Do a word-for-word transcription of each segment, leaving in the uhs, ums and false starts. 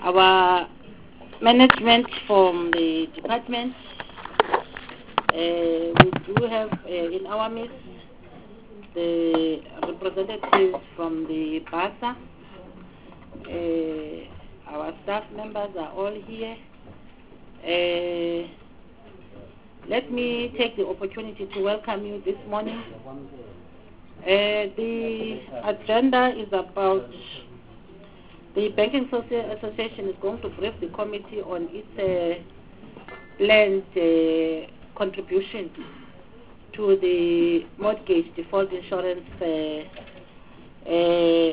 our management from the department, uh, we do have uh, in our midst the representatives from the BASA. Uh, our staff members are all here. Uh, let me take the opportunity to welcome you this morning. Uh, the agenda is about the Banking Association is going to brief the committee on its uh, planned uh, contribution to the mortgage default insurance uh, uh,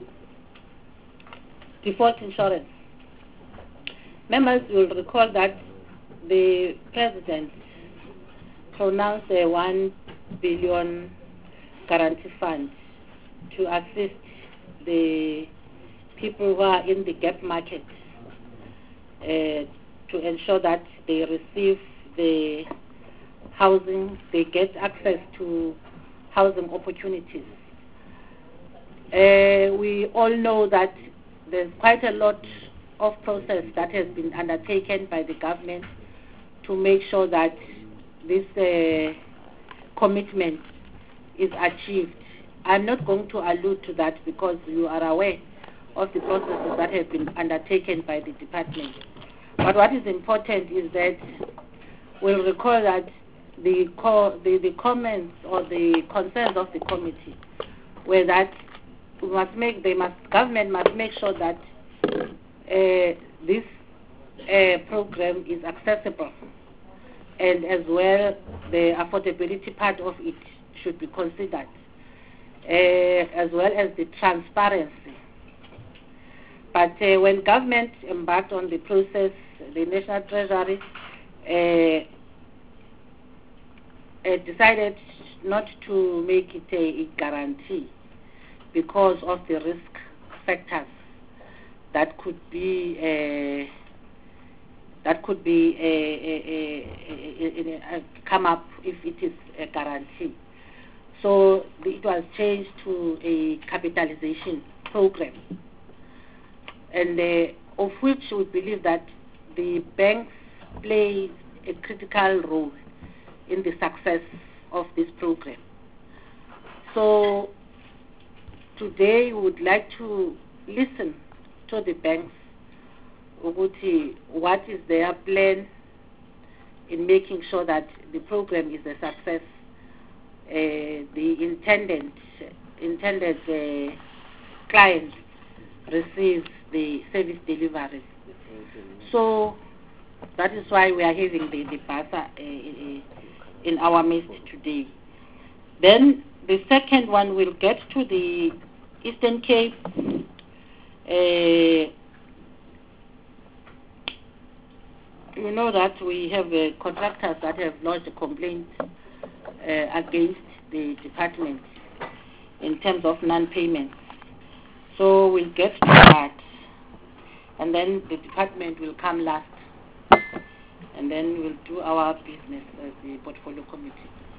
default insurance. Members will recall that the President pronounced a one billion guarantee fund to assist the people who are in the gap market uh, to ensure that they receive the housing, they get access to housing opportunities. Uh, we all know that there's quite a lot of process that has been undertaken by the government to make sure that this uh, commitment is achieved. I'm not going to allude to that because you are aware of the processes that have been undertaken by the department. But what is important is that we'll recall that the, co the, the comments or the concerns of the committee were that we must make, they must, government must make sure that uh, this uh, program is accessible, and as well the affordability part of it should be considered, uh, as well as the transparency. But uh, when government embarked on the process, the National Treasury uh, uh, decided not to make it a, a guarantee because of the risk factors that could be uh, that could be uh, uh, uh, uh, uh, come up if it is a guarantee. So it was changed to a capitalization program, and uh, of which we believe that the banks play a critical role in the success of this program. So today we would like to listen to the banks, what is their plan in making sure that the program is a success. Uh, the intended intended uh, client receives the service delivery. So that is why we are having the, the BASA uh, in our midst today. Then the second one will get to the Eastern Cape. Uh, you know that we have uh, contractors that have lodged a complaint uh, against the department in terms of non-payment. So we'll get to that, and then the department will come last, and then we'll do our business as the portfolio committee.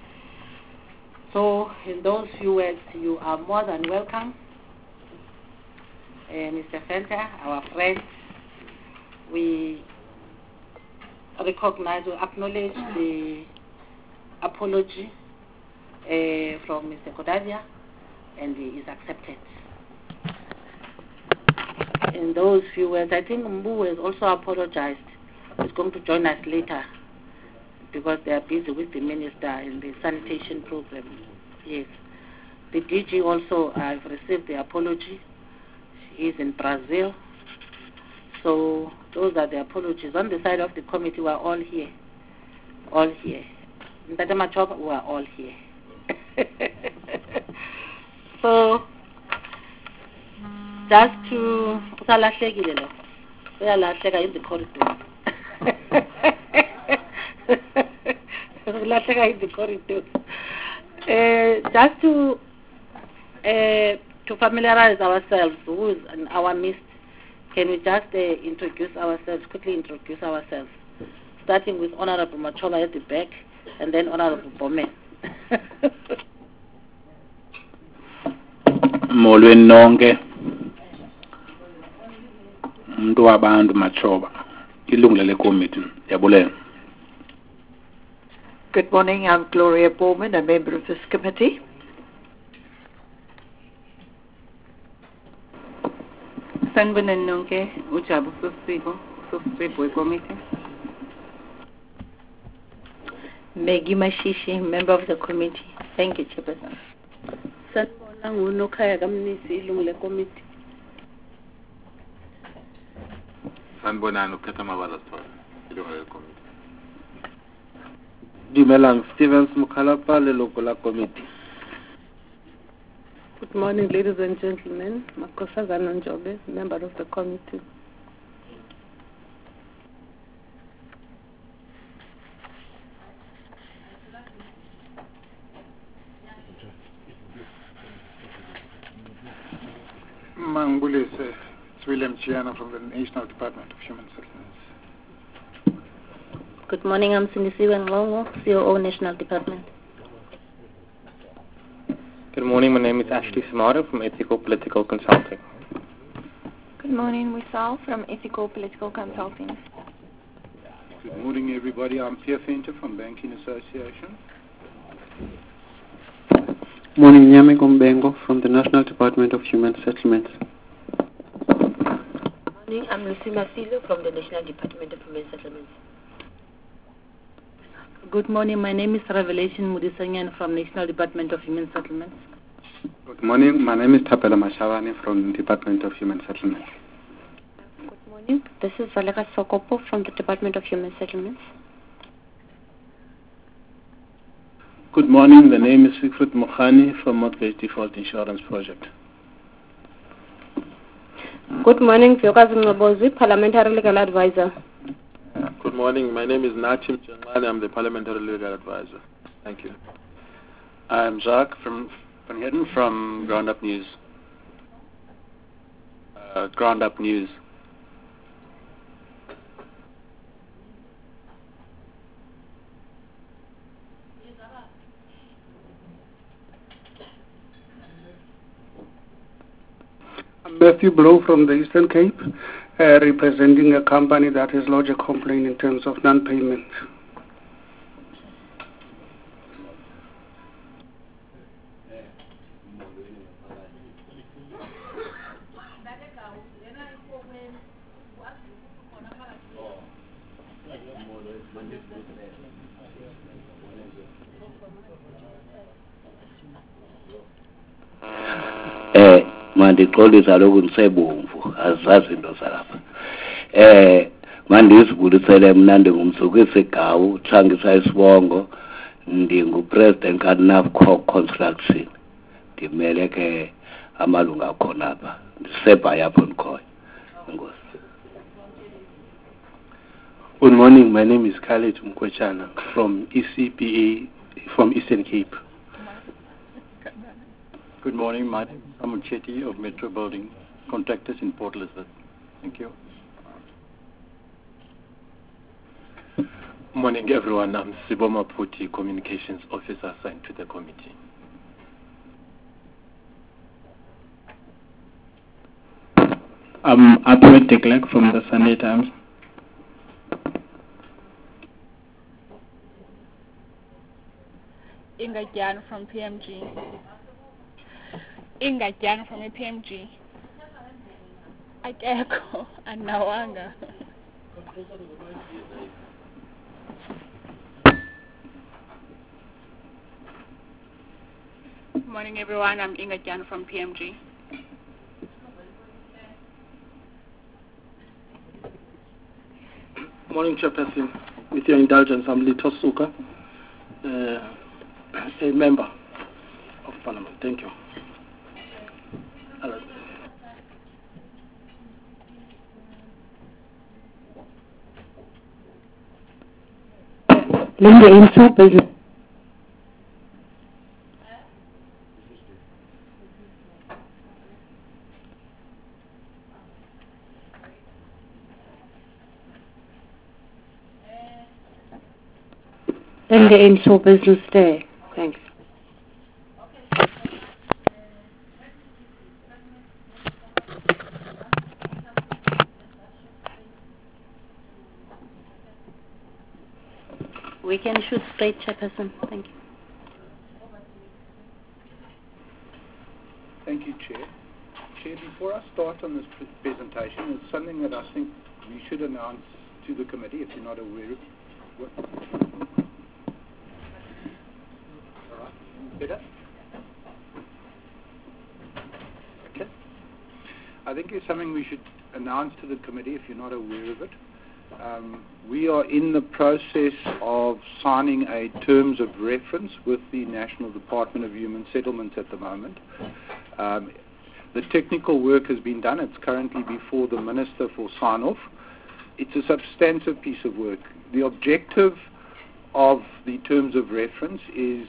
So in those few words, you are more than welcome. Uh, Mister Fenter, our friend, we recognize or acknowledge the apology uh, from Mister Kodavia, and he is accepted. In those few words, I think Mbu has also apologized. He's going to join us later because they are busy with the minister in the sanitation program. Yes. The D G also, I've received the apology. He's in Brazil. So those are the apologies. On the side of the committee, we are all here. All here. In Tatamachop, we are all here. So, just to Salahlekile lo. Uyalahleka in the corridor. Uyalahleka in the corridor. Uh, just to uh, to familiarize ourselves, who is in our midst, can we just uh, introduce ourselves, quickly introduce ourselves, starting with Honorable Machola at the back, and then Honorable Bome. Molweni nonke umuntu wabantu Machoba ilungu lele committee. Yabulela. Good morning, I'm Gloria Bowman, a member of this committee. Sanibonani nonke, uJabu Sosipho, Sosipho committee. Maggie Mashishi, member of the committee. Thank you, Chairperson. Sanibona nguNokhaya kaMnisi ilungu le committee. Sanibonani ukhetha mabala sithole ilungu le committee. Dumelang, Stevens Mukhalapa, leloko la committee. Good morning, ladies and gentlemen. Makosazana Njobe, member of the committee. Mangulise, it's William Chiana from the National Department of Human Settlements. Good morning, I'm Sindisiwe Nglongo, C O O, National Department. Good morning, my name is Ashley Samara from Ethical Political Consulting. Good morning, Wisal from Ethical Political Consulting. Good morning, everybody. I'm Pierre Finter from Banking Association. Morning, Nyame Gombengo from the National Department of Human Settlements. Morning, I'm Lucy Masilo from the National Department of Human Settlements. Good morning, my name is Revelation Mudisanyan from National Department of Human Settlements. Good morning, my name is Tapela Mashavani from the Department of Human Settlements. Good morning, this is Valera Sokopo from the Department of Human Settlements. Good morning, the name is Siegfried Mokhani from Mortgage Default Insurance Project. Good morning, Vyokazi Mngobozi, Parliamentary Legal Advisor. Good morning, my name is Nachim Changani, I'm the Parliamentary Legal Advisor. Thank you. I'm Jacques from Van Heerden from Ground Up News. Uh, Ground Up News. I'm Matthew Blow from the Eastern Cape, uh, representing a company that has lodged a complaint in terms of non-payment. Eh mandixolisa lokhu nisebomvu azazi into zalapha eh mandizibulisele mna ndingumzukisi eGawu Thangisa Isibongo ndingupresident kaNavco Construction ndimele ke amalunga akhona apha ndisebha yapho ndikhoyo inkosi. Good morning, my name is Khaled Mkwechana from E C P A from Eastern Cape. Good morning, my name is Samuel Chetty of Metro Building Contractors in Port Elizabeth. Thank you. Morning, everyone. I'm Siboma Puti, Communications Officer assigned to the committee. I'm Ahmed Deklek from the Sunday Times. Inga Jan from P M G. Inga Jan from P M G. Akeko Anawanga. Good morning, everyone. I'm Inga Jan from P M G. Morning, Chairperson. With your indulgence, I'm Lito Suka, uh, a member of Parliament. Thank you. Hello. Linda Inso, business. Linda Inso, business day. Thanks. We can shoot straight, Chairperson. Thank you. Thank you, Chair. Chair, before I start on this pre presentation, there's something that I think we should announce to the committee, if you're not aware of. What? All right. Better? Okay. I think it's something we should announce to the committee, if you're not aware of it. Um, we are in the process of signing a terms of reference with the National Department of Human Settlements at the moment. Um, the technical work has been done. It's currently before the Minister for sign-off. It's a substantive piece of work. The objective of the terms of reference is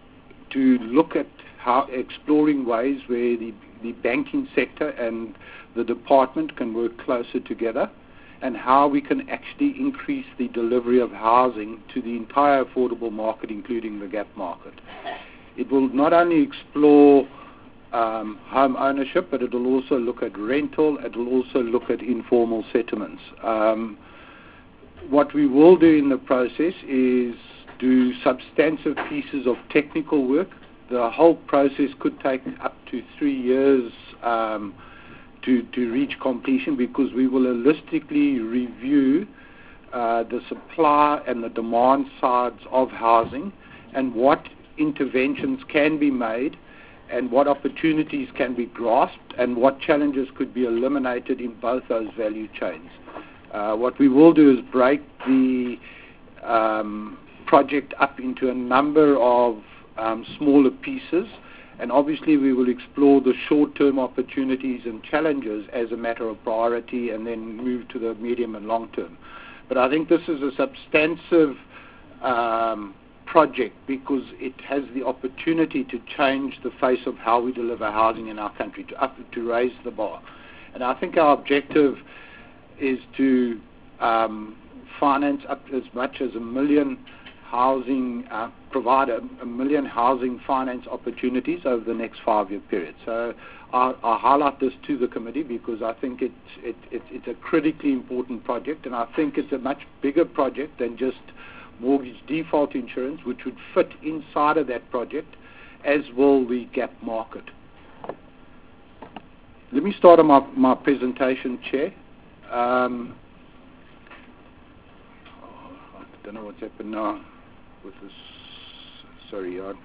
to look at how exploring ways where the, the banking sector and the department can work closer together, and how we can actually increase the delivery of housing to the entire affordable market, including the gap market. It will not only explore um, home ownership, but it will also look at rental, it will also look at informal settlements. Um, what we will do in the process is do substantive pieces of technical work. The whole process could take up to three years um, To, to reach completion, because we will holistically review uh, the supply and the demand sides of housing, and what interventions can be made, and what opportunities can be grasped, and what challenges could be eliminated in both those value chains. Uh, what we will do is break the um, project up into a number of um, smaller pieces, and obviously we will explore the short-term opportunities and challenges as a matter of priority, and then move to the medium and long-term. But I think this is a substantive um, project, because it has the opportunity to change the face of how we deliver housing in our country, to, up, to raise the bar. And I think our objective is to um, finance up as much as a million housing, uh, provide a, a million housing finance opportunities over the next five-year period. So I, I highlight this to the committee because I think it's, it, it, it's a critically important project, and I think it's a much bigger project than just mortgage default insurance, which would fit inside of that project, as will the gap market. Let me start on my, my presentation, Chair. Um, oh, I don't know what's happened now with this. Sorry, I,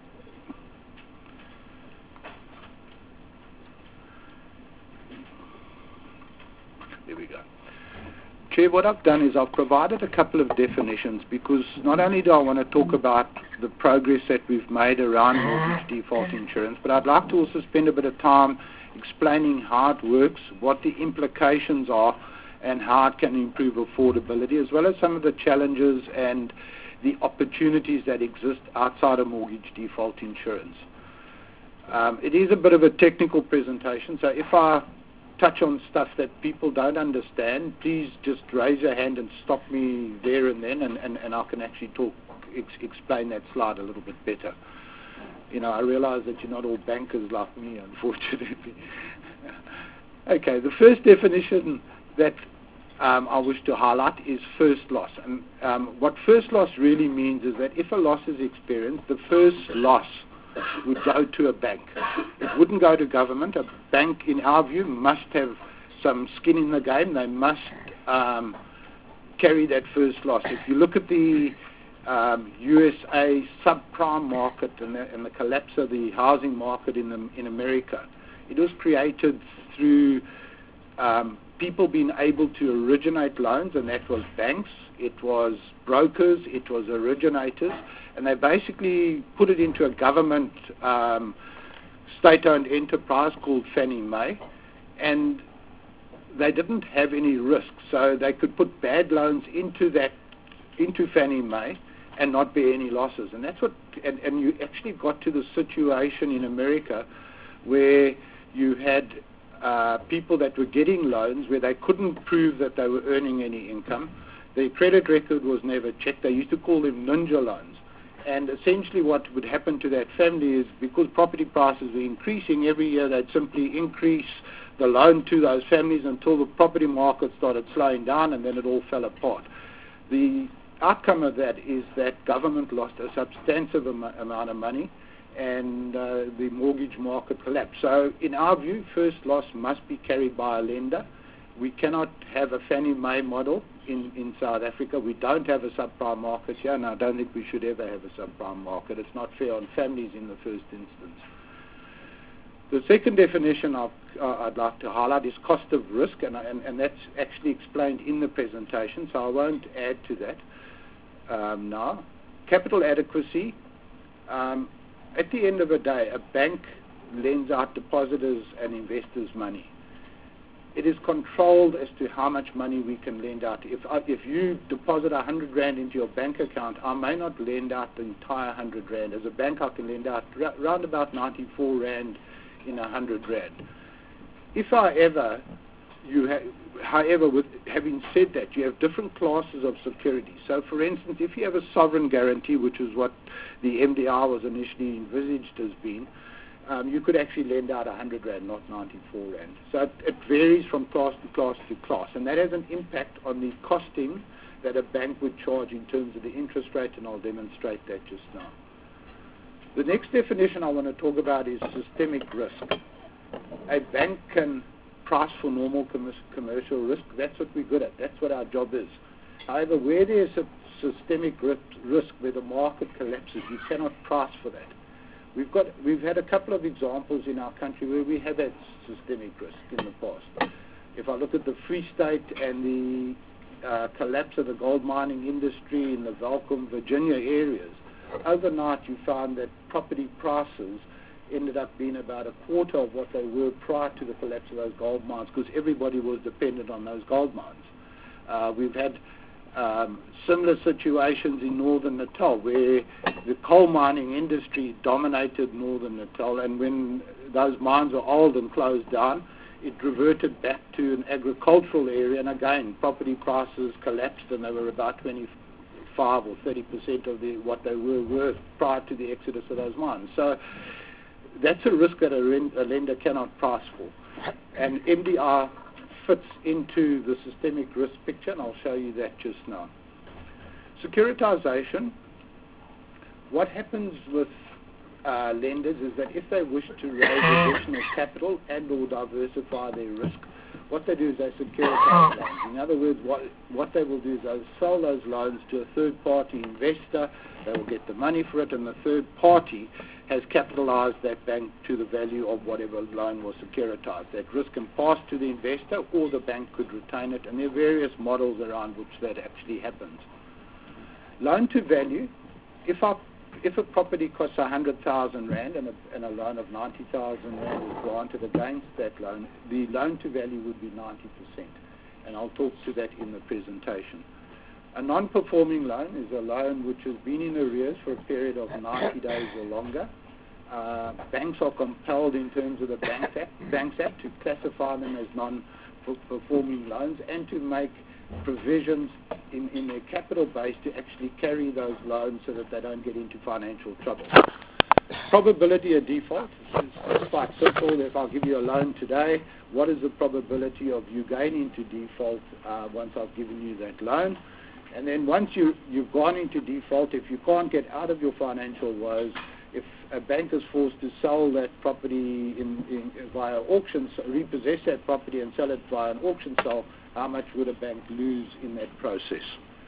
there we go. Chair, what I've done is I've provided a couple of definitions, because not only do I want to talk about the progress that we've made around mortgage default insurance, but I'd like to also spend a bit of time explaining how it works, what the implications are, and how it can improve affordability, as well as some of the challenges and the opportunities that exist outside of mortgage default insurance. Um, it is a bit of a technical presentation, so if I touch on stuff that people don't understand, please just raise your hand and stop me there and then, and, and, and I can actually talk, ex explain that slide a little bit better. You know, I realize that you're not all bankers like me, unfortunately. Okay, the first definition that Um, I wish to highlight is first loss. And um, what first loss really means is that if a loss is experienced, the first loss would go to a bank. It wouldn't go to government. A bank, in our view, must have some skin in the game. They must um, carry that first loss. If you look at the um, U S A subprime market and the, and the collapse of the housing market in, the, in America, it was created through um, people being able to originate loans, and that was banks, it was brokers, it was originators, and they basically put it into a government um, state-owned enterprise called Fannie Mae, and they didn't have any risk, so they could put bad loans into that, into Fannie Mae and not bear any losses. And that's what, and, and you actually got to the situation in America where you had Uh, people that were getting loans where they couldn't prove that they were earning any income. Their credit record was never checked. They used to call them ninja loans. And essentially what would happen to that family is, because property prices were increasing every year, they'd simply increase the loan to those families until the property market started slowing down, and then it all fell apart. The outcome of that is that government lost a substantive am- amount of money and uh, the mortgage market collapsed. So in our view, first loss must be carried by a lender. We cannot have a Fannie Mae model in, in South Africa. We don't have a subprime market here, and I don't think we should ever have a subprime market. It's not fair on families in the first instance. The second definition I've, uh, I'd like to highlight is cost of risk, and, and, and that's actually explained in the presentation, so I won't add to that um, now. Capital adequacy. Um, at the end of the day, a bank lends out depositors and investors money. It is controlled as to how much money we can lend out. If uh, if you deposit one hundred rand into your bank account, I may not lend out the entire one hundred rand. As a bank, I can lend out r- round about ninety-four rand in one hundred rand. If I ever, you ha- however, with having said that, you have different classes of security. So, for instance, if you have a sovereign guarantee, which is what the M D R was initially envisaged as being, Um, you could actually lend out one hundred rand, not ninety-four rand. So it, it varies from class to class to class, and that has an impact on the costing that a bank would charge in terms of the interest rate, and I'll demonstrate that just now. The next definition I want to talk about is systemic risk. A bank can price for normal com- commercial risk. That's what we're good at. That's what our job is. However, where there's a systemic risk, where the market collapses, you cannot price for that. We've got, we've had a couple of examples in our country where we have had systemic risk in the past. If I look at the Free State and the uh, collapse of the gold mining industry in the Welcome, Virginia areas, overnight you found that property prices ended up being about a quarter of what they were prior to the collapse of those gold mines, because everybody was dependent on those gold mines. Uh, we've had Um, similar situations in Northern Natal, where the coal mining industry dominated Northern Natal, and when those mines were old and closed down, it reverted back to an agricultural area, and again, property prices collapsed, and they were about twenty-five or thirty percent of the, what they were worth prior to the exodus of those mines. So that's a risk that a, rent, a lender cannot price for. And M D R fits into the systemic risk picture, and I'll show you that just now. Securitization. What happens with uh, lenders is that if they wish to raise additional capital and or diversify their risk, what they do is they securitize loans. In other words, what, what they will do is they'll sell those loans to a third-party investor. They will get the money for it, and the third party has capitalized that bank to the value of whatever loan was securitized. That risk can pass to the investor, or the bank could retain it, and there are various models around which that actually happens. Loan to value. If, our, if a property costs one hundred thousand rand and a, and a loan of ninety thousand rand is granted against that loan, the loan to value would be ninety percent, and I'll talk to that in the presentation. A non-performing loan is a loan which has been in arrears for a period of ninety days or longer. Uh, banks are compelled, in terms of the Banks Act, Banks Act, to classify them as non-performing loans and to make provisions in, in their capital base to actually carry those loans so that they don't get into financial trouble. Probability of default is quite simple. If I'll give you a loan today, what is the probability of you going into default uh, once I've given you that loan? And then once you, you've gone into default, if you can't get out of your financial woes, if a bank is forced to sell that property in, in, via auction, so repossess that property and sell it via an auction sale, how much would a bank lose in that process?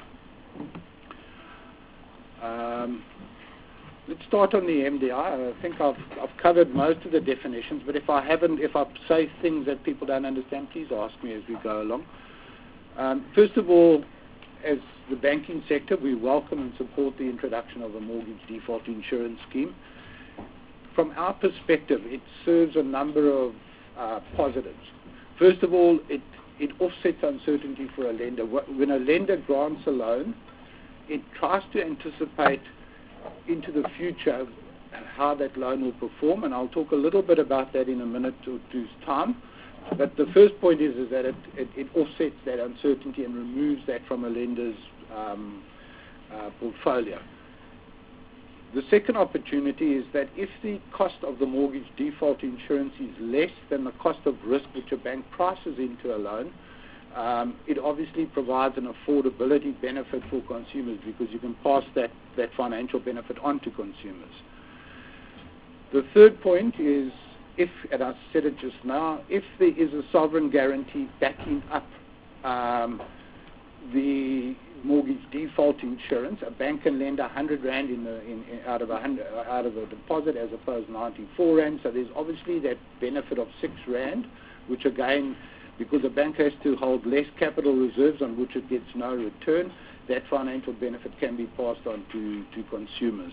Um, let's start on the M D I. I think I've, I've covered most of the definitions, but if I haven't, if I say things that people don't understand, please ask me as we go along. Um, first of all, as the banking sector, we welcome and support the introduction of a mortgage default insurance scheme. From our perspective, it serves a number of uh, positives. First of all, it, it offsets uncertainty for a lender. When a lender grants a loan, it tries to anticipate into the future how that loan will perform, and I'll talk a little bit about that in a minute or two's time. But the first point is, is that it, it, it offsets that uncertainty and removes that from a lender's um, uh, portfolio. The second opportunity is that if the cost of the mortgage default insurance is less than the cost of risk which a bank prices into a loan, Um, it obviously provides an affordability benefit for consumers because you can pass that, that financial benefit on to consumers. The third point is, if, and I said it just now, if there is a sovereign guarantee backing up um, the mortgage default insurance, a bank can lend one hundred rand in the, in, in, out of a hundred, out of a deposit as opposed to ninety-four rand. So there's obviously that benefit of six rand, which again, because a bank has to hold less capital reserves on which it gets no return, that financial benefit can be passed on to, to consumers.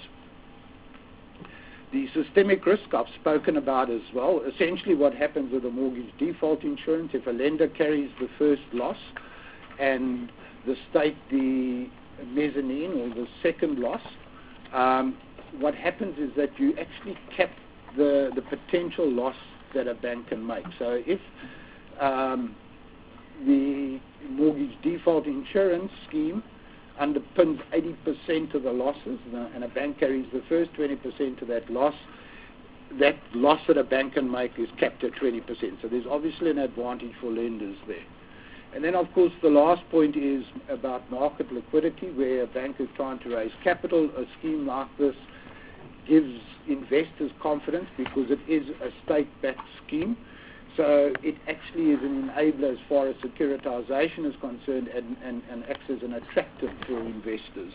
The systemic risk I've spoken about as well. Essentially what happens with a mortgage default insurance, if a lender carries the first loss and the state the mezzanine or the second loss, um, what happens is that you actually cap the, the potential loss that a bank can make. So if um, the mortgage default insurance scheme underpins eighty percent of the losses, and a bank carries the first twenty percent of that loss, that loss that a bank can make is capped at twenty percent. So there's obviously an advantage for lenders there. And then, of course, the last point is about market liquidity, where a bank is trying to raise capital. A scheme like this gives investors confidence because it is a state-backed scheme. So it actually is an enabler as far as securitization is concerned and, and, and acts as an attractor for investors.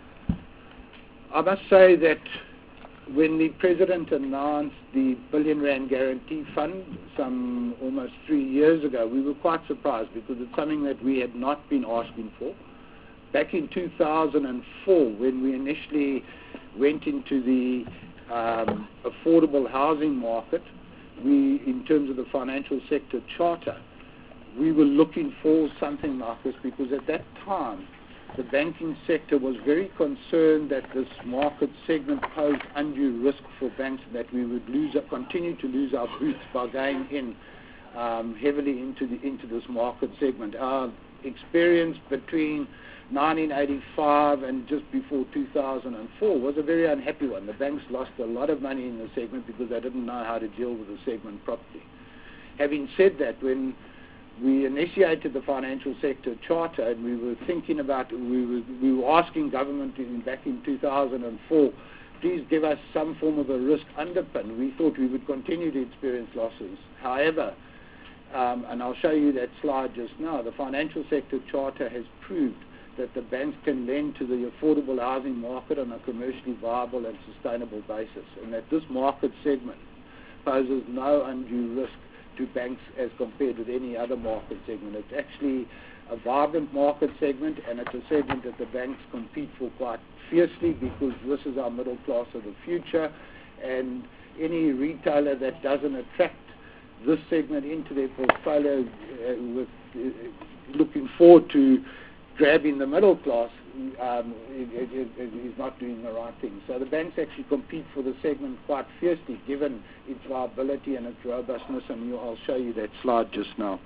I must say that when the President announced the billion rand guarantee fund some almost three years ago, we were quite surprised because it's something that we had not been asking for. Back in two thousand four, when we initially went into the um, affordable housing market, we, in terms of the financial sector charter, we were looking for something like this because at that time, the banking sector was very concerned that this market segment posed undue risk for banks, that we would lose, continue to lose our boots by going in um, heavily into the into this market segment. Our experience between nineteen eighty-five and just before two thousand four was a very unhappy one. The banks lost a lot of money in the segment because they didn't know how to deal with the segment properly. Having said that, when we initiated the financial sector charter and we were thinking about, we were, we were asking government in, back in two thousand four, please give us some form of a risk underpin. We thought we would continue to experience losses. However, um, and I'll show you that slide just now, the financial sector charter has proved that the banks can lend to the affordable housing market on a commercially viable and sustainable basis, and that this market segment poses no undue risk to banks as compared with any other market segment. It's actually a vibrant market segment, and it's a segment that the banks compete for quite fiercely because this is our middle class of the future, and any retailer that doesn't attract this segment into their portfolio uh, with uh, looking forward to grabbing the middle class um, it, it, it is not doing the right thing. So the banks actually compete for the segment quite fiercely given its viability and its robustness, and you, I'll show you that slide just now.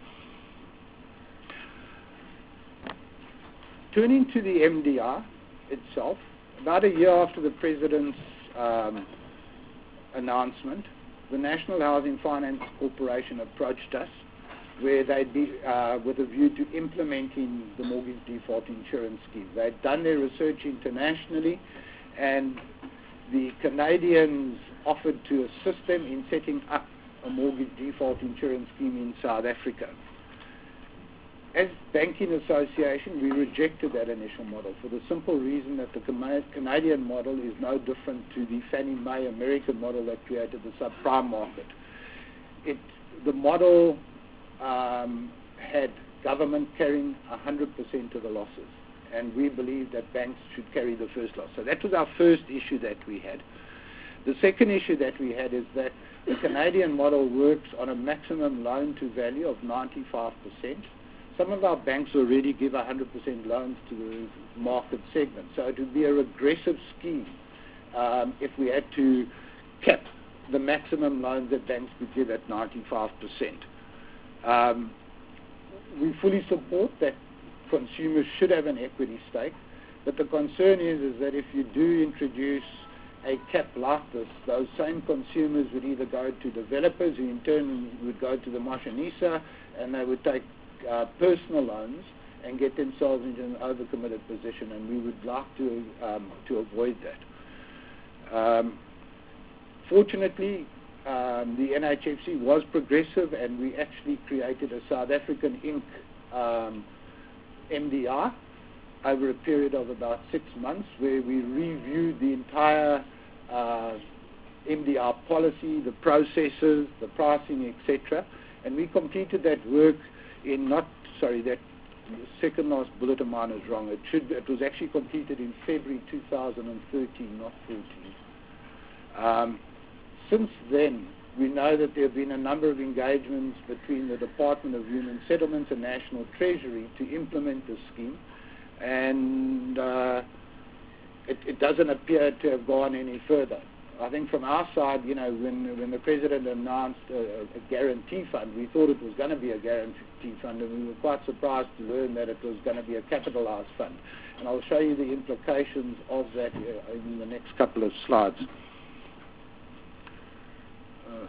Turning to the M D R itself, about a year after the President's um, announcement, the National Housing Finance Corporation approached us where they'd be uh, with a view to implementing the mortgage default insurance scheme. They'd done their research internationally, and the Canadians offered to assist them in setting up a mortgage default insurance scheme in South Africa. As Banking Association, we rejected that initial model for the simple reason that the Canadian model is no different to the Fannie Mae American model that created the subprime market. It, the model Um, had government carrying one hundred percent of the losses, and we believe that banks should carry the first loss. So that was our first issue that we had. The second issue that we had is that the Canadian model works on a maximum loan to value of ninety-five percent. Some of our banks already give one hundred percent loans to the market segment, so it would be a regressive scheme um, if we had to cap the maximum loans that banks could give at ninety-five percent. Um, we fully support that consumers should have an equity stake, but the concern is, is that if you do introduce a cap like this, those same consumers would either go to developers, who in turn would go to the Moshanisa, and they would take uh, personal loans and get themselves into an overcommitted position, and we would like to um, to avoid that. Um, fortunately, um, the N H F C was progressive, and we actually created a South African Incorporated um, M D R over a period of about six months, where we reviewed the entire uh, M D R policy, the processes, the pricing, et cetera. And we completed that work in not, sorry, that second last bullet of mine is wrong. It should, it was actually completed in February two thousand thirteen, not fourteen. Um, since then, we know that there have been a number of engagements between the Department of Human Settlements and National Treasury to implement the scheme, and uh, it, it doesn't appear to have gone any further. I think from our side, you know, when when the President announced a, a guarantee fund, we thought it was going to be a guarantee fund, and we were quite surprised to learn that it was going to be a capitalized fund. And I'll show you the implications of that uh, in the next couple of slides. Uh,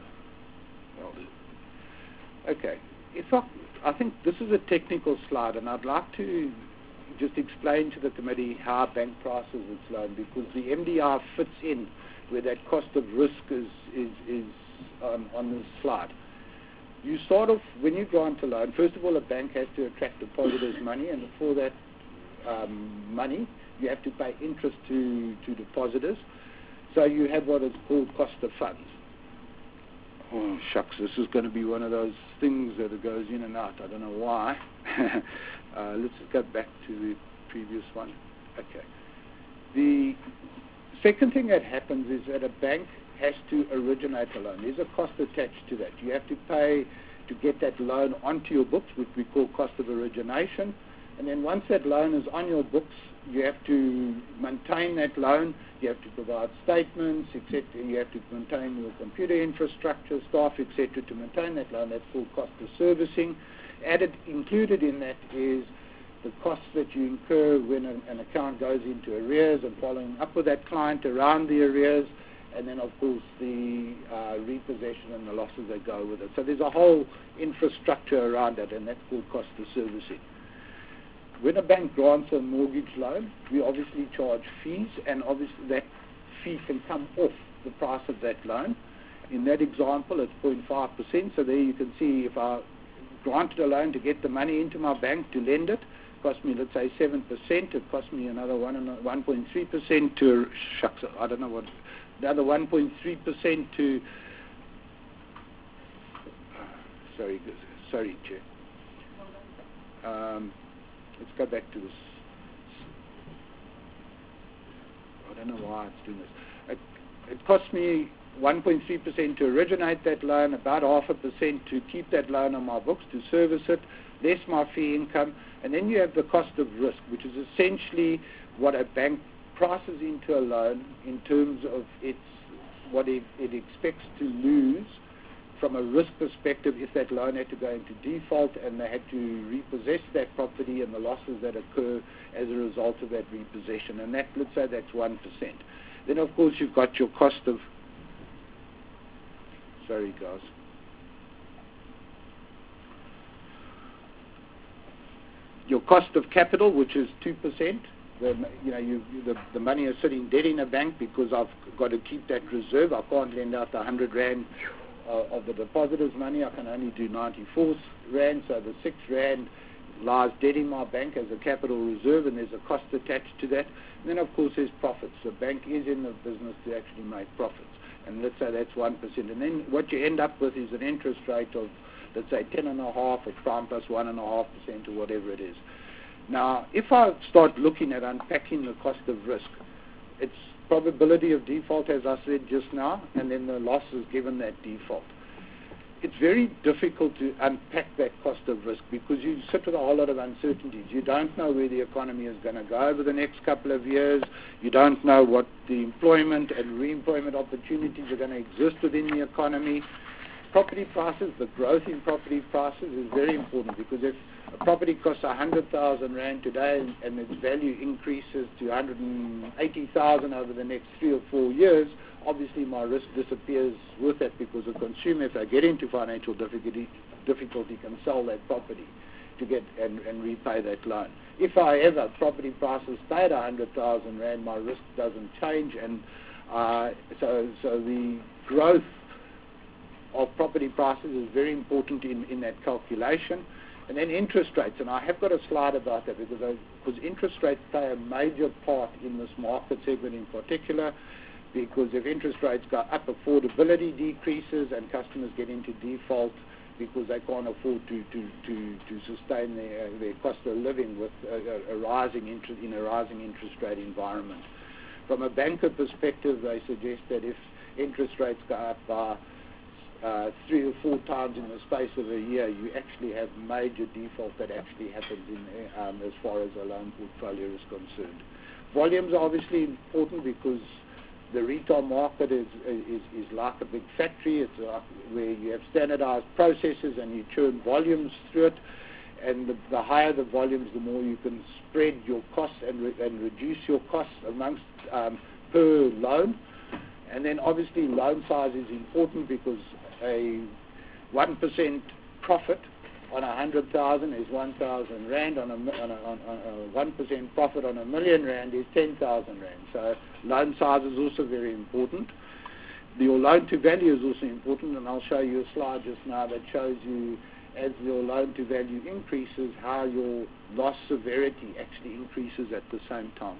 okay, if I, I think this is a technical slide, and I'd like to just explain to the committee how a bank prices its loan, because the M D R fits in where that cost of risk is, is, is um, on this slide. You start off, when you grant a loan, first of all, a bank has to attract depositors' money, and for that um, money, you have to pay interest to, to depositors. So you have what is called cost of funds. Oh, shucks, this is going to be one of those things that goes in and out. I don't know why. uh, let's go back to the previous one. Okay. The second thing that happens is that a bank has to originate a loan. There's a cost attached to that. You have to pay to get that loan onto your books, which we call cost of origination. And then once that loan is on your books, you have to maintain that loan. You have to provide statements, et cetera. You have to maintain your computer infrastructure, staff, et cetera, to maintain that loan. That's called cost of servicing. Added, included in that is the costs that you incur when an, an account goes into arrears and following up with that client around the arrears, and then, of course, the uh, repossession and the losses that go with it. So there's a whole infrastructure around that, and that's called cost of servicing. When a bank grants a mortgage loan, we obviously charge fees, and obviously that fee can come off the price of that loan. In that example, it's zero point five percent, so there you can see if I granted a loan to get the money into my bank to lend it, cost me, let's say, seven percent. It cost me another one point three percent to, shucks, I don't know what, another one point three percent to, sorry, sorry, Chair. Um, let's go back to this. I don't know why it's doing this. It, it cost me one point three percent to originate that loan, about half a percent to keep that loan on my books, to service it, less my fee income, and then you have the cost of risk, which is essentially what a bank prices into a loan in terms of its what it, it expects to lose from a risk perspective if that loan had to go into default and they had to repossess that property and the losses that occur as a result of that repossession. And that, let's say that's one percent. Then, of course, you've got your cost of, sorry guys, your cost of capital, which is two percent. The, you know, you, the, the money is sitting dead in a bank because I've got to keep that reserve. I can't lend out the one hundred rand uh, of the depositor's money. I can only do ninety-four rand, so the six rand lies dead in my bank as a capital reserve, and there's a cost attached to that. And then, of course, there's profits. The bank is in the business to actually make profits, and let's say that's one percent. And then what you end up with is an interest rate of, let's say, ten and a half or prime plus one and a half percent or whatever it is. Now, if I start looking at unpacking the cost of risk, it's probability of default, as I said just now, and then the losses given that default. It's very difficult to unpack that cost of risk because you sit with a whole lot of uncertainties. You don't know where the economy is going to go over the next couple of years. You don't know what the employment and re-employment opportunities are going to exist within the economy. Property prices, the growth in property prices is very important, because if a property costs one hundred thousand rand today and, and its value increases to one hundred eighty thousand over the next three or four years, obviously my risk disappears with that, because a consumer, if they get into financial difficulty, difficulty can sell that property. to get and, and repay that loan. If, however, property prices stay at one hundred thousand rand, my risk doesn't change, and uh, so so the growth of property prices is very important in, in that calculation. And then interest rates, and I have got a slide about that because, I, because interest rates play a major part in this market segment in particular, because if interest rates go up, affordability decreases and customers get into default because they can't afford to, to, to, to sustain their, their cost of living with a, a rising interest in a rising interest rate environment. From a banker perspective, they suggest that if interest rates go up by uh, three or four times in the space of a year, you actually have major default that actually happens in, um, as far as a loan portfolio is concerned. Volumes are obviously important because the retail market is, is, is like a big factory. It's like where you have standardized processes and you churn volumes through it. And the, the higher the volumes, the more you can spread your costs and, re, and reduce your costs amongst um, per loan. And then obviously loan size is important because a one percent profit on a hundred thousand is one thousand rand. On a, on a, on a one percent profit on a million rand is ten thousand rand. So loan size is also very important. Your loan to value is also important, and I'll show you a slide just now that shows you as your loan to value increases how your loss severity actually increases at the same time.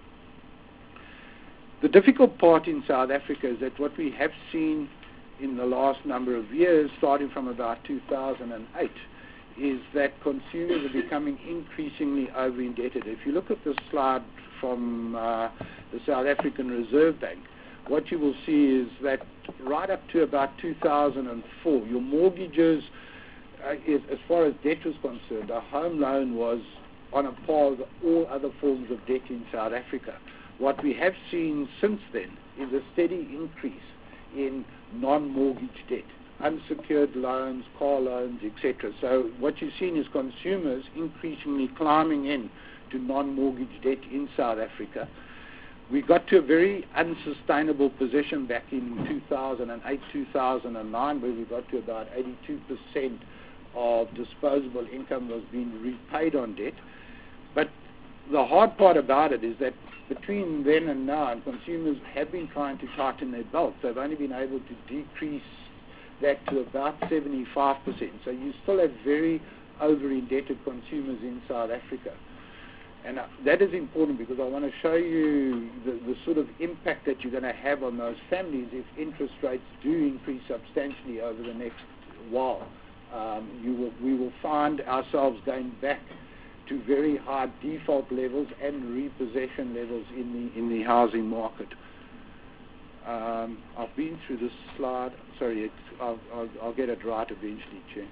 The difficult part in South Africa is that what we have seen in the last number of years, starting from about two thousand eight, is that consumers are becoming increasingly over-indebted. If you look at this slide from uh, the South African Reserve Bank, what you will see is that right up to about two thousand four, your mortgages, uh, is, as far as debt was concerned, a home loan was on a par with all other forms of debt in South Africa. What we have seen since then is a steady increase in non-mortgage debt, unsecured loans, car loans, et cetera. So what you've seen is consumers increasingly climbing in to non-mortgage debt in South Africa. We got to a very unsustainable position back in two thousand eight, two thousand nine, where we got to about eighty-two percent of disposable income was being repaid on debt. But the hard part about it is that between then and now, and consumers have been trying to tighten their belts. They've only been able to decrease that to about seventy-five percent. So you still have very over-indebted consumers in South Africa. And uh, that is important because I want to show you the, the sort of impact that you're going to have on those families if interest rates do increase substantially over the next while. Um, you will, we will find ourselves going back to very high default levels and repossession levels in the in the housing market. Um, I've been through this slide. Sorry, it's, I'll, I'll, I'll get it right eventually, Chair.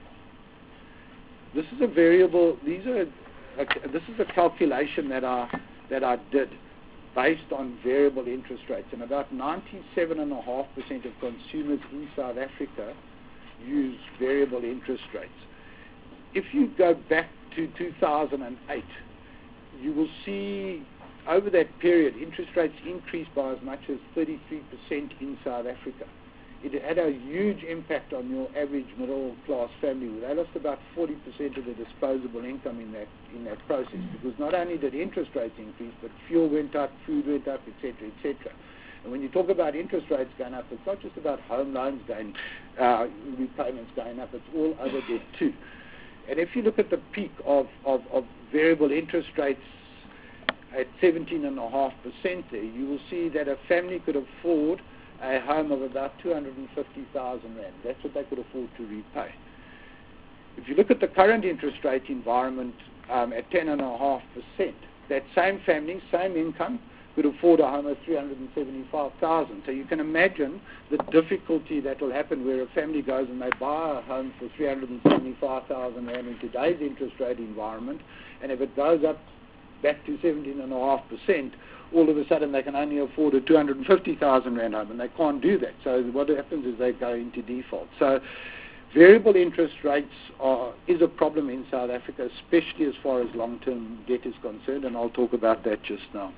This is a variable. These are. A, this is a calculation that I that I did based on variable interest rates, and about ninety-seven point five percent of consumers in South Africa use variable interest rates. If you go back to two thousand eight, you will see over that period interest rates increased by as much as thirty-three percent in South Africa. It had a huge impact on your average middle class family. They lost about forty percent of their disposable income in that in that process, because not only did interest rates increase, but fuel went up, food went up, et cetera, et cetera. And when you talk about interest rates going up, it's not just about home loans going, uh, repayments going up, it's all other debt too. And if you look at the peak of, of, of variable interest rates at seventeen point five percent there, you will see that a family could afford a home of about two hundred fifty thousand rand. That's what they could afford to repay. If you look at the current interest rate environment um, at ten point five percent, that same family, same income, could afford a home of three hundred seventy-five thousand. So you can imagine the difficulty that will happen where a family goes and they buy a home for three hundred seventy-five thousand rand in today's interest rate environment, and if it goes up back to seventeen point five percent, all of a sudden they can only afford a two hundred fifty thousand rand home, and they can't do that. So what happens is they go into default. So variable interest rates are, is a problem in South Africa, especially as far as long-term debt is concerned, and I'll talk about that just now.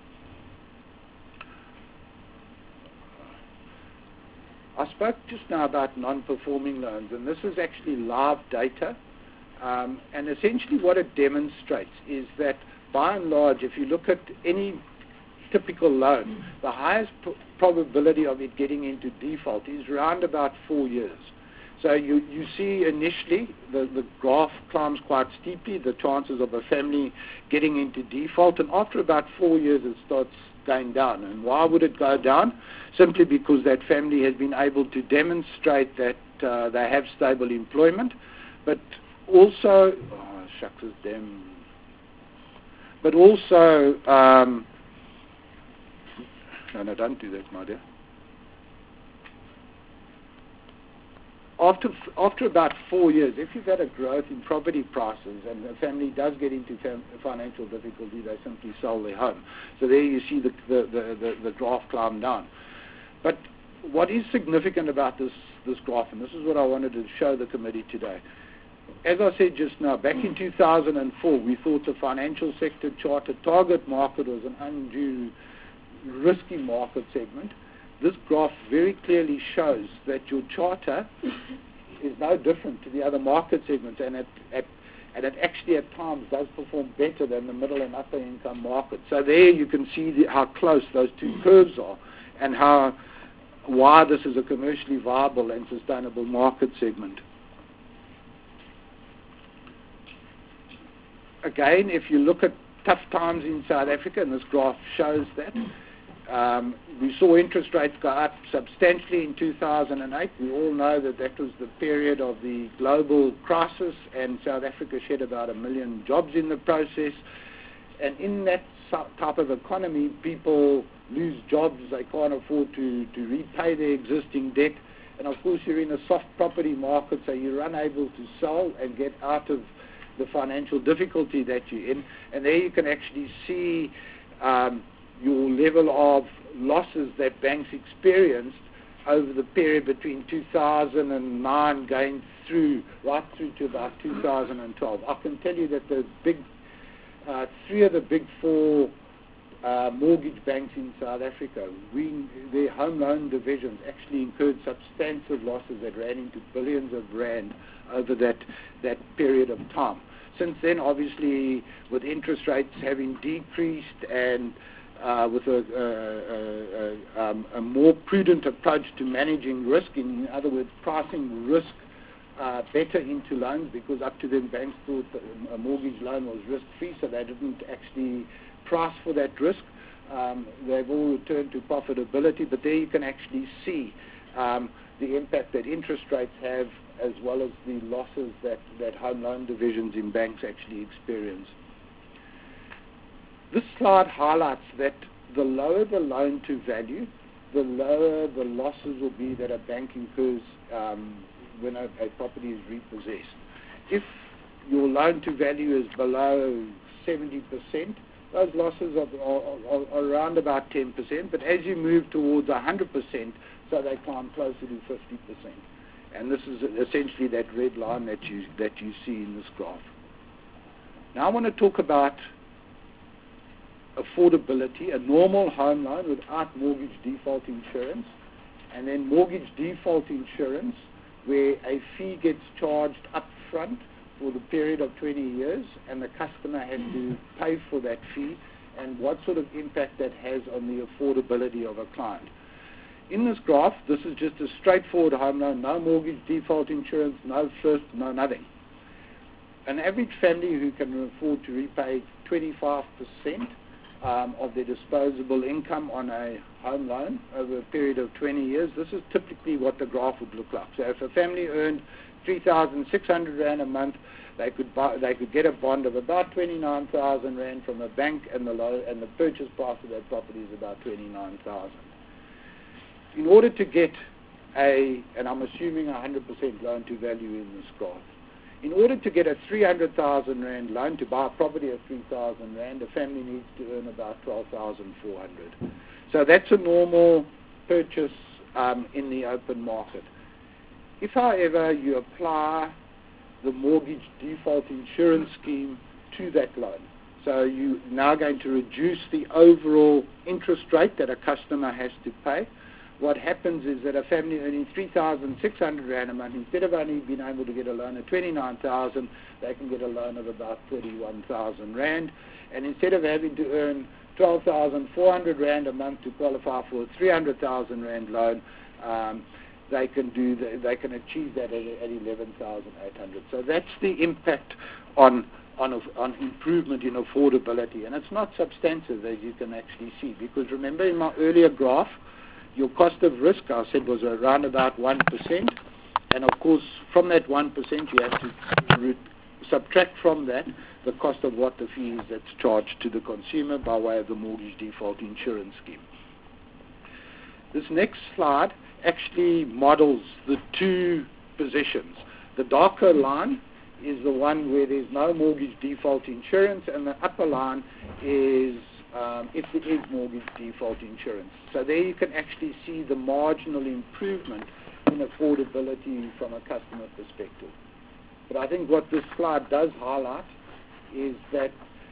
I spoke just now about non-performing loans, and this is actually live data Um, and essentially what it demonstrates is that, by and large, if you look at any typical loan, the highest pr- probability of it getting into default is around about four years. So you, you see initially the, the graph climbs quite steeply, the chances of a family getting into default, and after about four years it starts going down. And why would it go down? Simply because that family has been able to demonstrate that uh, they have stable employment, but also, oh, shucks, it's damn, but also, um, no, no, don't do that, my dear. After after about four years, if you've had a growth in property prices and the family does get into fam- financial difficulty, they simply sell their home. So there you see the the, the, the, the graph climb down. But what is significant about this, this graph, and this is what I wanted to show the committee today. As I said just now, back in two thousand four, we thought the financial sector charter target market was an undue risky market segment. This graph very clearly shows that your charter is no different to the other market segments, and it, at, and it actually at times does perform better than the middle and upper income market. So there you can see the, how close those two curves are, and how why this is a commercially viable and sustainable market segment. Again, if you look at tough times in South Africa, and this graph shows that, Um, we saw interest rates go up substantially in two thousand eight. We all know that that was the period of the global crisis, and South Africa shed about a million jobs in the process. And in that type of economy, people lose jobs, they can't afford to, to repay their existing debt. And of course, you're in a soft property market, so you're unable to sell and get out of the financial difficulty that you're in. And there you can actually see um, your level of losses that banks experienced over the period between two thousand nine going through, right through to about two thousand twelve. I can tell you that the big, uh, three of the big four uh, mortgage banks in South Africa, we, their home loan divisions actually incurred substantial losses that ran into billions of rand over that, that period of time. Since then, obviously, with interest rates having decreased and Uh, with a, a, a, um, a more prudent approach to managing risk, in other words, pricing risk uh, better into loans, because up to then banks thought that a mortgage loan was risk-free, so they didn't actually price for that risk. Um, they've all returned to profitability, but there you can actually see um, the impact that interest rates have, as well as the losses that, that home loan divisions in banks actually experience. This slide highlights that the lower the loan to value, the lower the losses will be that a bank incurs um, when a, a property is repossessed. If your loan to value is below seventy percent, those losses are, are, are, are around about ten percent, but as you move towards one hundred percent, so they climb closer to fifty percent. And this is essentially that red line that you, that you see in this graph. Now I want to talk about affordability, a normal home loan without mortgage default insurance, and then mortgage default insurance, where a fee gets charged up front for the period of twenty years, and the customer has to pay for that fee, and what sort of impact that has on the affordability of a client. In this graph, this is just a straightforward home loan, no mortgage default insurance, no first, no nothing. An average family who can afford to repay twenty-five percent Um, of their disposable income on a home loan over a period of twenty years, this is typically what the graph would look like. So if a family earned three thousand six hundred rand a month, they could buy, they could get a bond of about twenty-nine thousand rand from a bank, and the low, and the purchase price of that property is about twenty-nine thousand. In order to get a, and I'm assuming a one hundred percent loan to value in this graph, in order to get a three hundred thousand rand loan to buy a property of three thousand rand, a family needs to earn about twelve thousand four hundred. So that's a normal purchase um, in the open market. If, however, you apply the mortgage default insurance scheme to that loan, so you're now going to reduce the overall interest rate that a customer has to pay what happens is that a family earning three thousand six hundred rand a month, instead of only being able to get a loan of twenty-nine thousand, they can get a loan of about thirty-one thousand rand. And instead of having to earn twelve thousand four hundred rand a month to qualify for a three hundred thousand rand loan, um, they can do the, they can achieve that at, at eleven thousand eight hundred. So that's the impact on on on improvement in affordability, and it's not substantive, as you can actually see, because remember in my earlier graph, your cost of risk, I said, was around about one percent, and of course from that one percent you have to re- subtract from that the cost of what the fees that's charged to the consumer by way of the mortgage default insurance scheme. This next slide actually models the two positions. The darker line is the one where there's no mortgage default insurance, and the upper line is um, if there is mortgage default insurance. So there you can actually see the marginal improvement in affordability from a customer perspective. But I think what this slide does highlight is that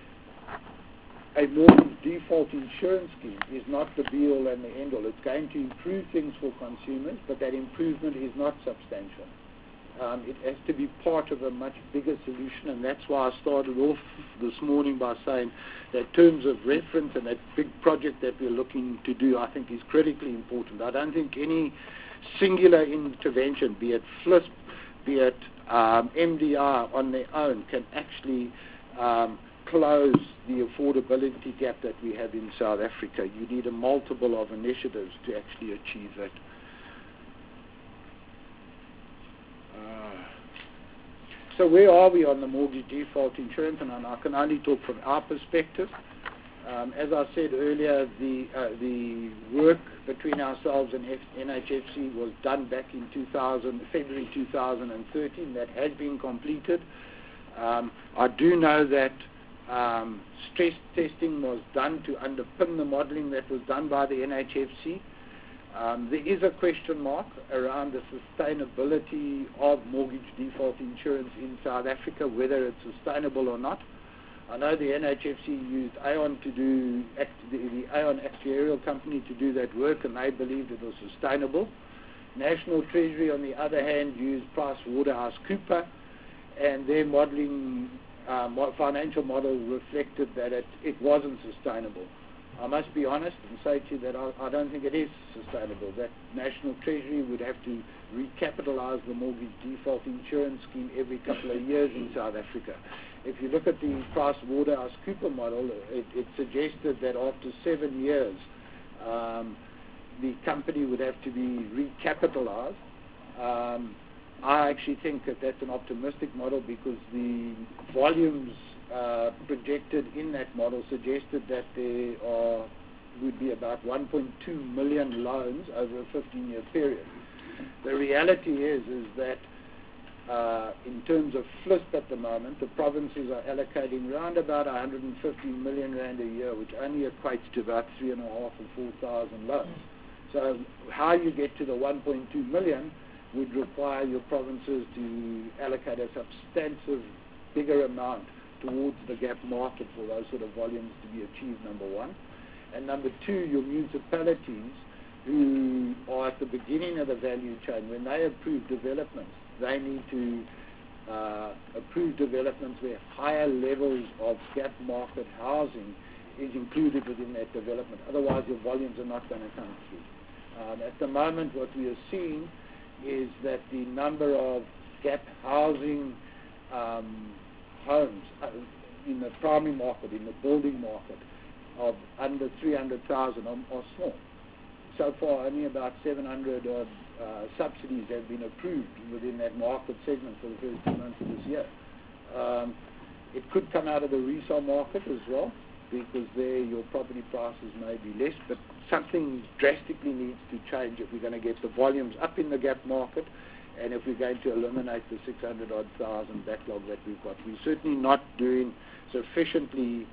a mortgage default insurance scheme is not the be-all and the end-all. It's going to improve things for consumers, but that improvement is not substantial. Um, it has to be part of a much bigger solution, and that's why I started off this morning by saying that terms of reference and that big project that we're looking to do, I think, is critically important. I don't think any singular intervention, be it F L I S P, be it um, M D R on their own, can actually um, close the affordability gap that we have in South Africa. You need a multiple of initiatives to actually achieve that. So where are we on the mortgage default insurance? And I can only talk from our perspective. Um, as I said earlier, the uh, the work between ourselves and N H F C was done back in two thousand, February two thousand thirteen. That has been completed. Um, I do know that um, stress testing was done to underpin the modelling that was done by the N H F C. Um, there is a question mark around the sustainability of mortgage default insurance in South Africa, whether it's sustainable or not. I know the N H F C used Aon to do the, the Aon actuarial company to do that work, and they believed it was sustainable. National Treasury, on the other hand, used PricewaterhouseCoopers, and their modelling um, financial model reflected that it, it wasn't sustainable. I must be honest and say to you that I, I don't think it is sustainable. That National Treasury would have to recapitalise the mortgage default insurance scheme every couple of years in South Africa. If you look at the PricewaterhouseCoopers model, it, it suggested that after seven years, um, the company would have to be recapitalised. Um, I actually think that that's an optimistic model because the volumes uh, projected in that model suggested that there are would be about one point two million loans over a fifteen-year period. The reality is is that uh, in terms of F L I S P at the moment, the provinces are allocating around about one hundred fifty million rand a year, which only equates to about three and a half or four thousand loans. So how you get to the one point two million would require your provinces to allocate a substantive, bigger amount towards the gap market for those sort of volumes to be achieved, number one. And number two, your municipalities who are at the beginning of the value chain, when they approve developments, they need to uh, approve developments where higher levels of gap market housing is included within that development. Otherwise, your volumes are not going to come through. Um, at the moment, what we are seeing is that the number of gap housing um, homes uh, in the primary market, in the building market, of under three hundred thousand are, are small. So far, only about seven hundred odd uh, subsidies have been approved within that market segment for the first two months of this year. Um, it could come out of the resale market as well, because there your property prices may be less, but something drastically needs to change if we're going to get the volumes up in the gap market, and if we're going to eliminate the six hundred odd thousand backlog that we've got. We're certainly not doing sufficiently,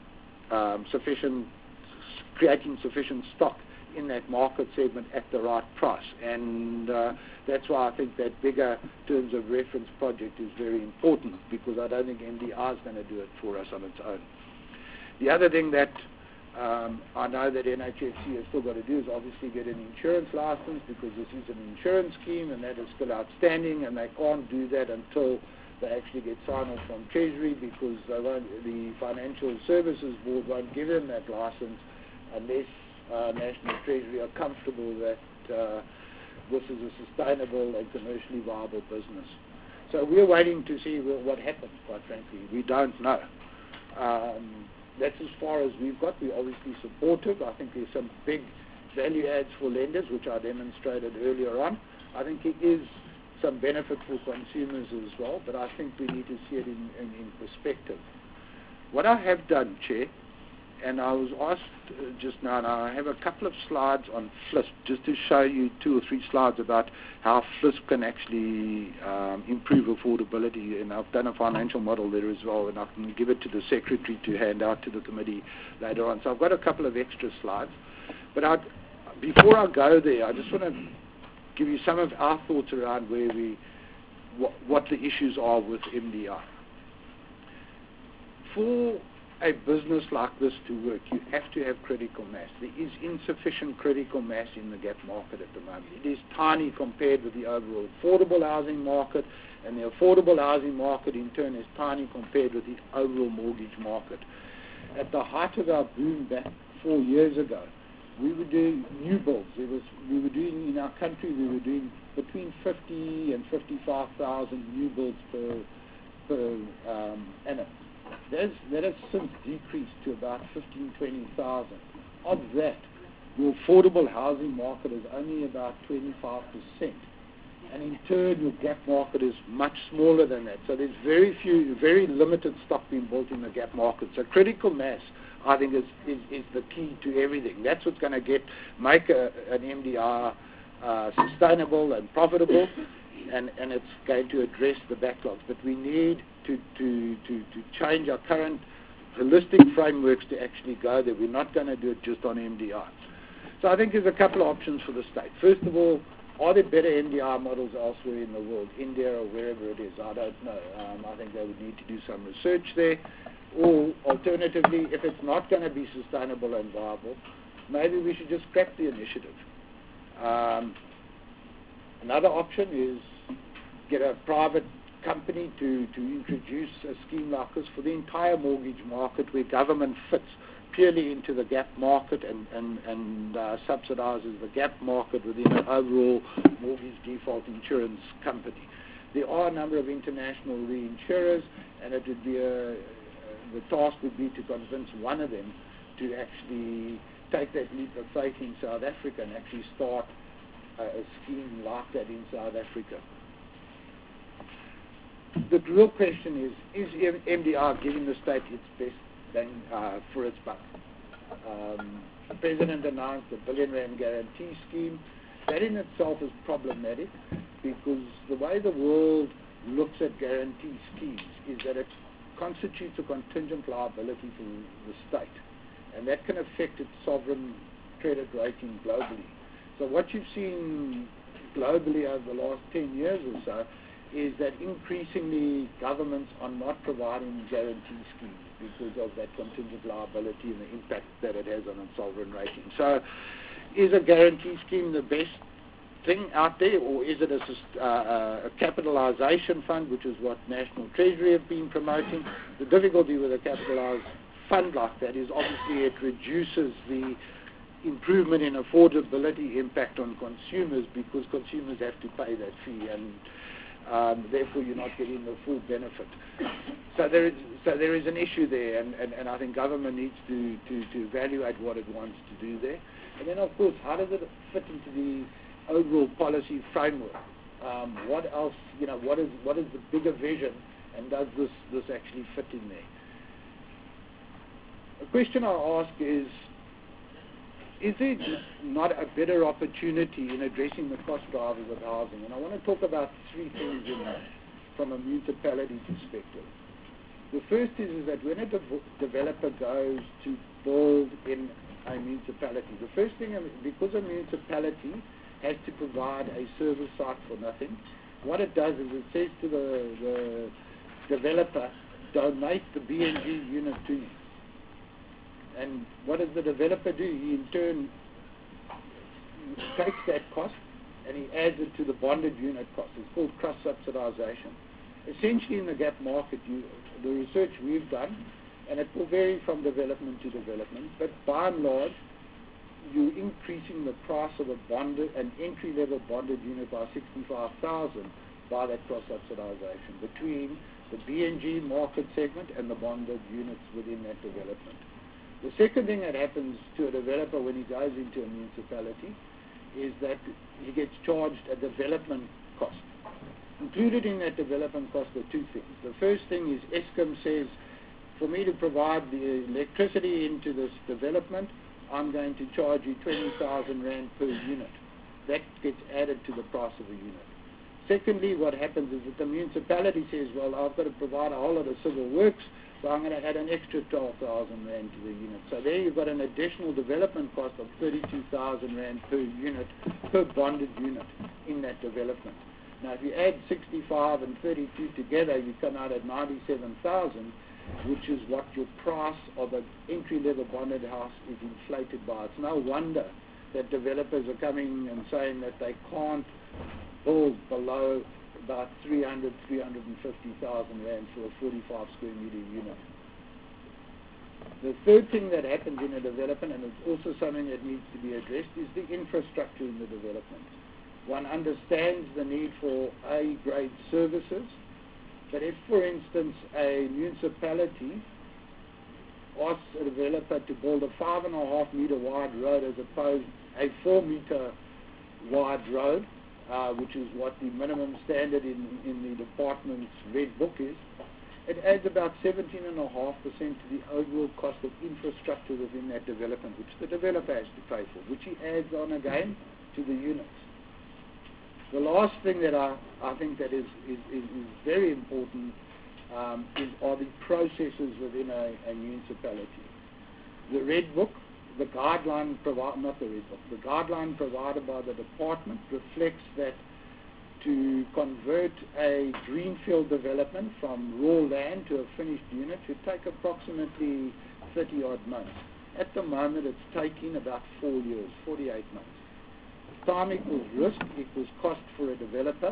um, sufficient, creating sufficient stock in that market segment at the right price, and uh, that's why I think that bigger terms of reference project is very important, because I don't think M D R is going to do it for us on its own. The other thing that Um, I know that N H F C has still got to do is obviously get an insurance license, because this is an insurance scheme and that is still outstanding, and they can't do that until they actually get sign-off from Treasury, because they won't, the Financial Services Board won't give them that license unless uh, National Treasury are comfortable that uh, this is a sustainable and commercially viable business. So we're waiting to see what happens, quite frankly. We don't know. Um, that's as far as we've got. We're obviously supportive. I think there's some big value adds for lenders, which I demonstrated earlier on. I think it is some benefit for consumers as well, but I think we need to see it in, in, in perspective. What I have done, Chair, and I was asked uh, just now, and I have a couple of slides on F L I S P, just to show you two or three slides about how F L I S P can actually um, improve affordability, and I've done a financial model there as well, and I can give it to the Secretary to hand out to the committee later on. So I've got a couple of extra slides, but I'd, before I go there, I just want to give you some of our thoughts around where we, what, what the issues are with M D R. For a business like this to work, you have to have critical mass. There is insufficient critical mass in the gap market at the moment. It is tiny compared with the overall affordable housing market, and the affordable housing market in turn is tiny compared with the overall mortgage market. At the height of our boom back four years ago, we were doing new builds. There was, we were doing, in our country, we were doing between fifty and fifty-five thousand new builds per, per um, annum. That's, that has since decreased to about fifteen, twenty thousand. Of that, your affordable housing market is only about twenty-five percent. And in turn, your gap market is much smaller than that. So there's very few, very limited stock being built in the gap market. So critical mass, I think, is, is, is the key to everything. That's what's going to get make a, an M D R uh, sustainable and profitable, and, and it's going to address the backlogs. But we need to, to, to, to change our current holistic frameworks to actually go there. We're not going to do it just on M D R. So I think there's a couple of options for the state. First of all, are there better M D R models elsewhere in the world, India or wherever it is? I don't know. Um, I think they would need to do some research there. Or alternatively, if it's not going to be sustainable and viable, maybe we should just scrap the initiative. Um, another option is get a private company to, to introduce a scheme like this for the entire mortgage market, where government fits purely into the gap market and, and, and uh, subsidizes the gap market within an overall mortgage default insurance company. There are a number of international reinsurers, and it would be a, the task would be to convince one of them to actually take that leap of faith in South Africa and actually start a, a scheme like that in South Africa. The real question is, is M D R giving the state its best bang uh, for its buck? Um, the President announced a billion rand guarantee scheme. That in itself is problematic, because the way the world looks at guarantee schemes is that it constitutes a contingent liability for the state, and that can affect its sovereign credit rating globally. So what you've seen globally over the last ten years or so is that increasingly governments are not providing guarantee schemes because of that contingent liability and the impact that it has on its sovereign rating. So is a guarantee scheme the best thing out there, or is it a, uh, a capitalization fund, which is what National Treasury have been promoting? The difficulty with a capitalized fund like that is obviously it reduces the improvement in affordability impact on consumers, because consumers have to pay that fee, and um, therefore you're not getting the full benefit. So there is, so there is an issue there, and, and, and I think government needs to, to, to evaluate what it wants to do there. And then, of course, how does it fit into the overall policy framework? Um, what else, you know, what is what is the bigger vision, and does this, this actually fit in there? A question I ask is, is there not a better opportunity in addressing the cost drivers of housing? And I want to talk about three things in that from a municipality perspective. The first is, is that when a de- developer goes to build in a municipality, the first thing, because a municipality has to provide a service site for nothing, what it does is it says to the, the developer, donate the B and G unit to you. And what does the developer do? He in turn takes that cost and he adds it to the bonded unit cost. It's called cross-subsidization. Essentially in the gap market, you, the research we've done, and it will vary from development to development, but by and large, you're increasing the price of a bonded, an entry-level bonded unit by sixty-five thousand by that cross-subsidization between the B and G market segment and the bonded units within that development. The second thing that happens to a developer when he goes into a municipality is that he gets charged a development cost. Included in that development cost are two things. The first thing is Eskom says, for me to provide the electricity into this development, I'm going to charge you twenty thousand rand per unit. That gets added to the price of a unit. Secondly, what happens is that the municipality says, well, I've got to provide a whole lot of civil works, so I'm going to add an extra twelve thousand rand to the unit. So there you've got an additional development cost of thirty-two thousand rand per unit, per bonded unit in that development. Now if you add sixty-five and thirty-two together, you come out at ninety-seven thousand, which is what your price of an entry-level bonded house is inflated by. It's no wonder that developers are coming and saying that they can't build below about three hundred, three hundred fifty thousand rand for a forty-five square meter unit. The third thing that happens in a development, and it's also something that needs to be addressed, is the infrastructure in the development. One understands the need for A-grade services, but if, for instance, a municipality asks a developer to build a five and a half meter wide road as opposed to a four meter wide road, uh, which is what the minimum standard in, in the department's red book is, it adds about seventeen point five percent to the overall cost of infrastructure within that development, which the developer has to pay for, which he adds on again to the units. The last thing that I, I think that is, is, is, is very important um, is, are the processes within a, a municipality. The Red Book, the guideline provided, not the Red Book, the guideline provided by the department reflects that to convert a greenfield development from raw land to a finished unit should take approximately thirty odd months. At the moment it's taking about four years, forty-eight months. Time equals risk equals cost for a developer,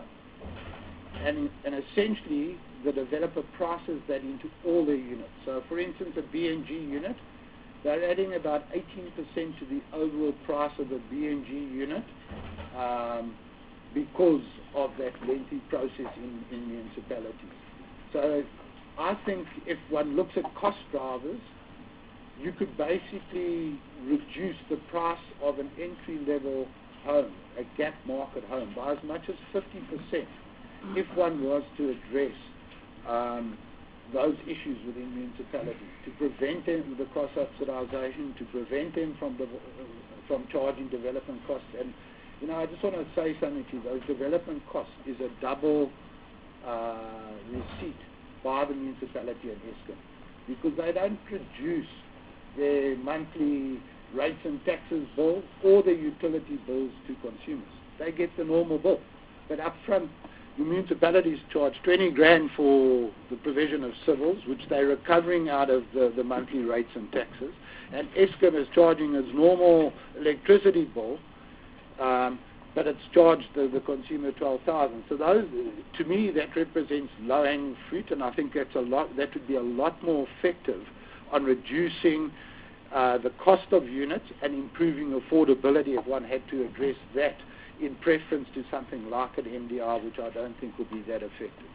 and, and essentially the developer prices that into all their units. So for instance, a B and G unit, they're adding about eighteen percent to the overall price of a B and G unit um, because of that lengthy process in, in municipalities. So I think if one looks at cost drivers, you could basically reduce the price of an entry-level home, a gap market home, by as much as fifty percent if one was to address um, those issues within municipalities, to prevent them, the cross-subsidization, to prevent them from, the, from charging development costs. And, you know, I just want to say something to you. Those development costs is a double uh, receipt by the municipality and Eskom, because they don't produce their monthly rates and taxes bill or the utility bills to consumers. They get the normal bill. But up front, the municipalities charge twenty grand for the provision of civils, which they're recovering out of the, the monthly rates and taxes. And Eskom is charging its normal electricity bill, um, but it's charged the, the consumer twelve thousand. So those, to me, that represents low-hanging fruit, and I think that's a lot. That would be a lot more effective on reducing Uh, the cost of units and improving affordability if one had to address that in preference to something like an M D R, which I don't think would be that effective.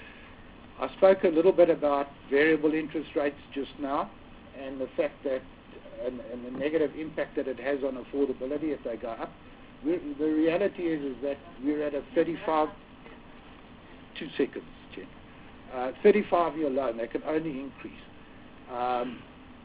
I spoke a little bit about variable interest rates just now and the fact that and, and the negative impact that it has on affordability if they go up. We're, the reality is, is that we're at a thirty-five, two seconds, Jen, uh, thirty-five year low, and they can only increase. Um,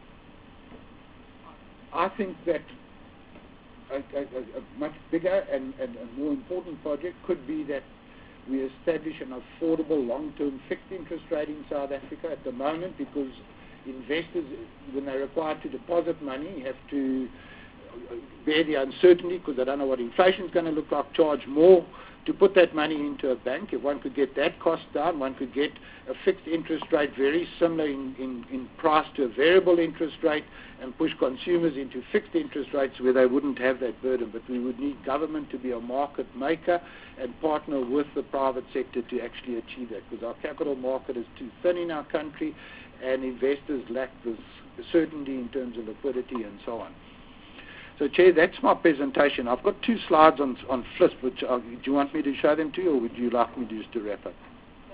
I think that a, a, a much bigger and, and a more important project could be that we establish an affordable long-term fixed interest rate in South Africa at the moment, because investors, when they're required to deposit money, have to bear the uncertainty because they don't know what inflation is going to look like, charge more to put that money into a bank. If one could get that cost down, one could get a fixed interest rate very similar in, in, in price to a variable interest rate and push consumers into fixed interest rates where they wouldn't have that burden. But we would need government to be a market maker and partner with the private sector to actually achieve that, because our capital market is too thin in our country and investors lack this certainty in terms of liquidity and so on. So, Chair, that's my presentation. I've got two slides on on F L I S P, which uh, do you want me to show them to you, or would you like me just to wrap up?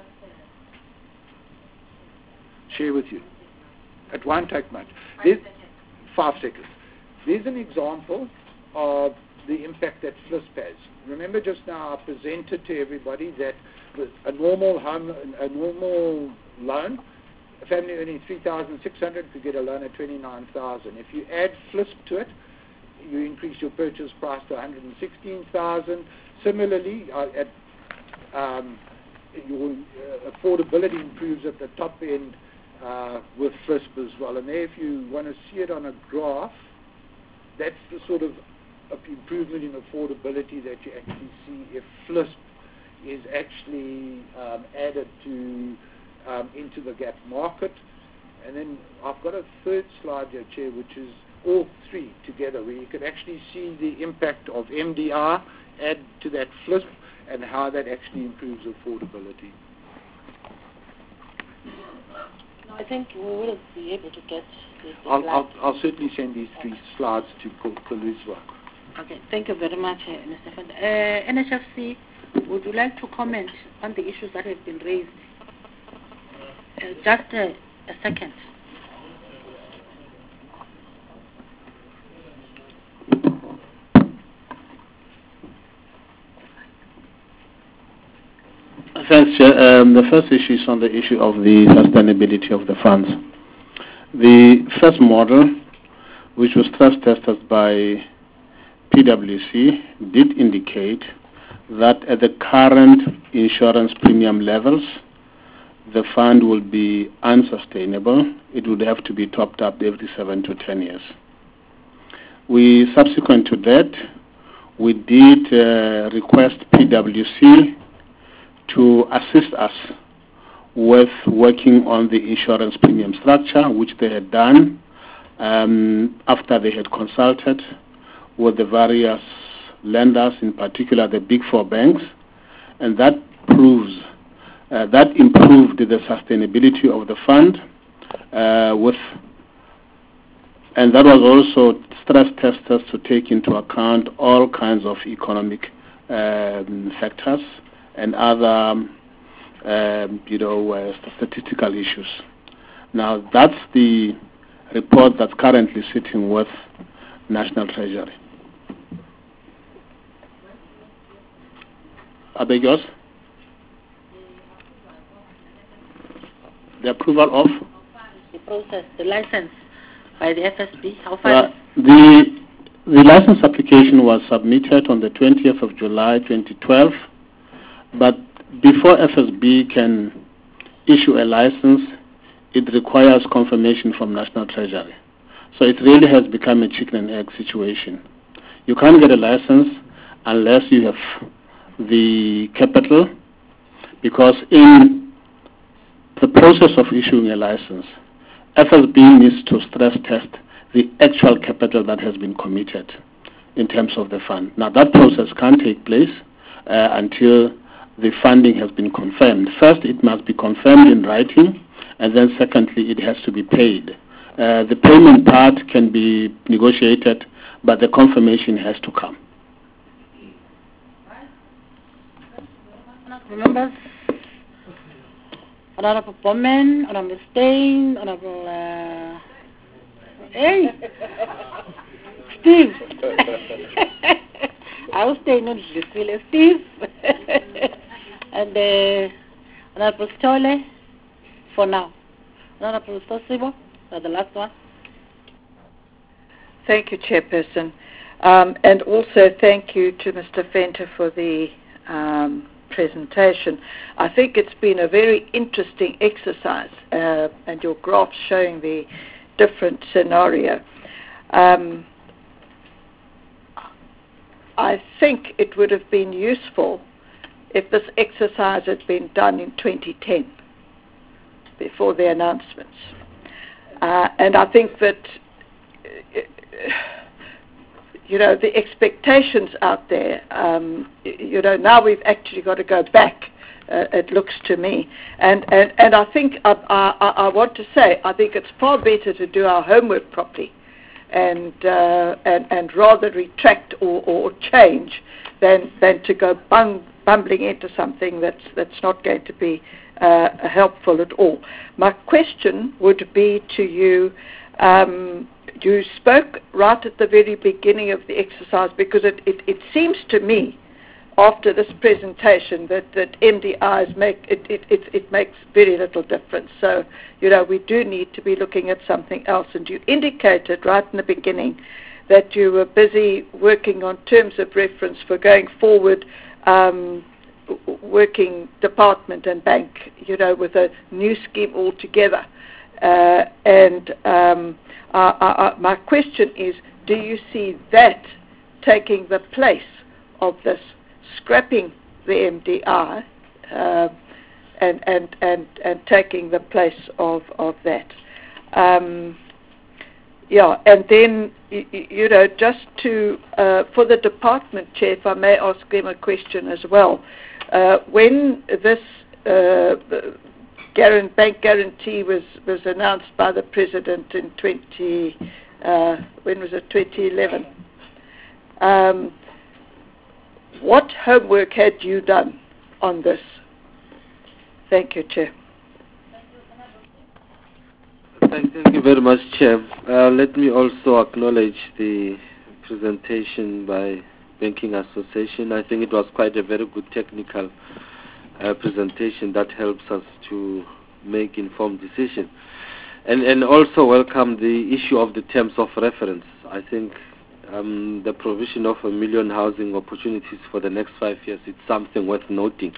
Share with you. It won't take much. There's, five seconds. There's an example of the impact that F L I S P has. Remember just now I presented to everybody that with a normal home, a normal loan, a family earning three thousand six hundred dollars could get a loan at twenty-nine thousand dollars. If you add F L I S P to it, you increase your purchase price to one hundred sixteen thousand dollars. Similarly, uh, at, um, your uh, affordability improves at the top end uh, with F L I S P as well. And there, if you want to see it on a graph, that's the sort of improvement in affordability that you actually see if F L I S P is actually um, added to um, into the gap market. And then I've got a third slide here, Chair, which is all three together, where you can actually see the impact of M D R add to that F L I S P and how that actually improves affordability. I think we will be able to get the, the I'll, I'll, I'll certainly send these three slides to Koluzwa. Okay, thank you very much, uh, Mister Fund. Uh, N H F C, would you like to comment on the issues that have been raised? Uh, just a, a second. Thanks, Chair. Um, the first issue is on the issue of the sustainability of the funds. The first model, which was stress tested by P W C, did indicate that at the current insurance premium levels, the fund will be unsustainable. It would have to be topped up every seven to ten years. We, subsequent to that, we did uh, request P W C to assist us with working on the insurance premium structure, which they had done um, after they had consulted with the various lenders, in particular the big four banks, and that proves uh, that improved the sustainability of the fund uh, with, and that was also stress tested to take into account all kinds of economic um, factors and other, um, um, you know, uh, statistical issues. Now, that's the report that's currently sitting with National Treasury. I beg yours? The approval of? The process, the license by the F S B, how far? Uh, the, the license application was submitted on the twentieth of July twenty twelve. But before F S B can issue a license, it requires confirmation from National Treasury. So it really has become a chicken and egg situation. You can't get a license unless you have the capital, because in the process of issuing a license, F S B needs to stress test the actual capital that has been committed in terms of the fund. Now that process can't take place uh, until the funding has been confirmed. First, it must be confirmed in writing, and then secondly, it has to be paid. Uh, the payment part can be negotiated, but the confirmation has to come. Members, Honorable Bowman, Honorable Stein, Honorable uh, hey, Steve. I will stay not Steve. Steve. And uh, Honorable Stole, for now. Honorable Stosibo, for the last one. Thank you, Chairperson. Um, and also thank you to Mister Venter for the um, presentation. I think it's been a very interesting exercise, uh, and your graphs showing the different scenario. Um, I think it would have been useful if this exercise had been done in twenty ten, before the announcements. Uh, and I think that, you know, the expectations out there, um, you know, now we've actually got to go back, uh, it looks to me. And, and, and I think, I, I, I want to say, I think it's far better to do our homework properly and, uh, and, and rather retract or, or change than, than to go bung, bumbling into something that's, that's not going to be uh, helpful at all. My question would be to you, um, you spoke right at the very beginning of the exercise, because it, it, it seems to me, after this presentation, that, that M D Is make, it, it, it, it makes very little difference. So, you know, we do need to be looking at something else. And you indicated right in the beginning that you were busy working on terms of reference for going forward, um, working department and bank, you know, with a new scheme altogether. Uh, and um, uh, uh, my question is, do you see that taking the place of this scrapping the M D I uh, and, and, and, and taking the place of, of that? Um, yeah, and then, you, you know, just to, uh, for the department chair, if I may ask them a question as well. Uh, when this uh, guarant, bank guarantee was, was announced by the President in twenty, uh, when was it, twenty eleven, um, what homework had you done on this? Thank you, Chair. Thank, thank you very much, Chair. Uh, let me also acknowledge the presentation by Banking Association. I think it was quite a very good technical uh, presentation that helps us to make informed decisions. And, and also welcome the issue of the terms of reference. I think um, the provision of a million housing opportunities for the next five years is something worth noting.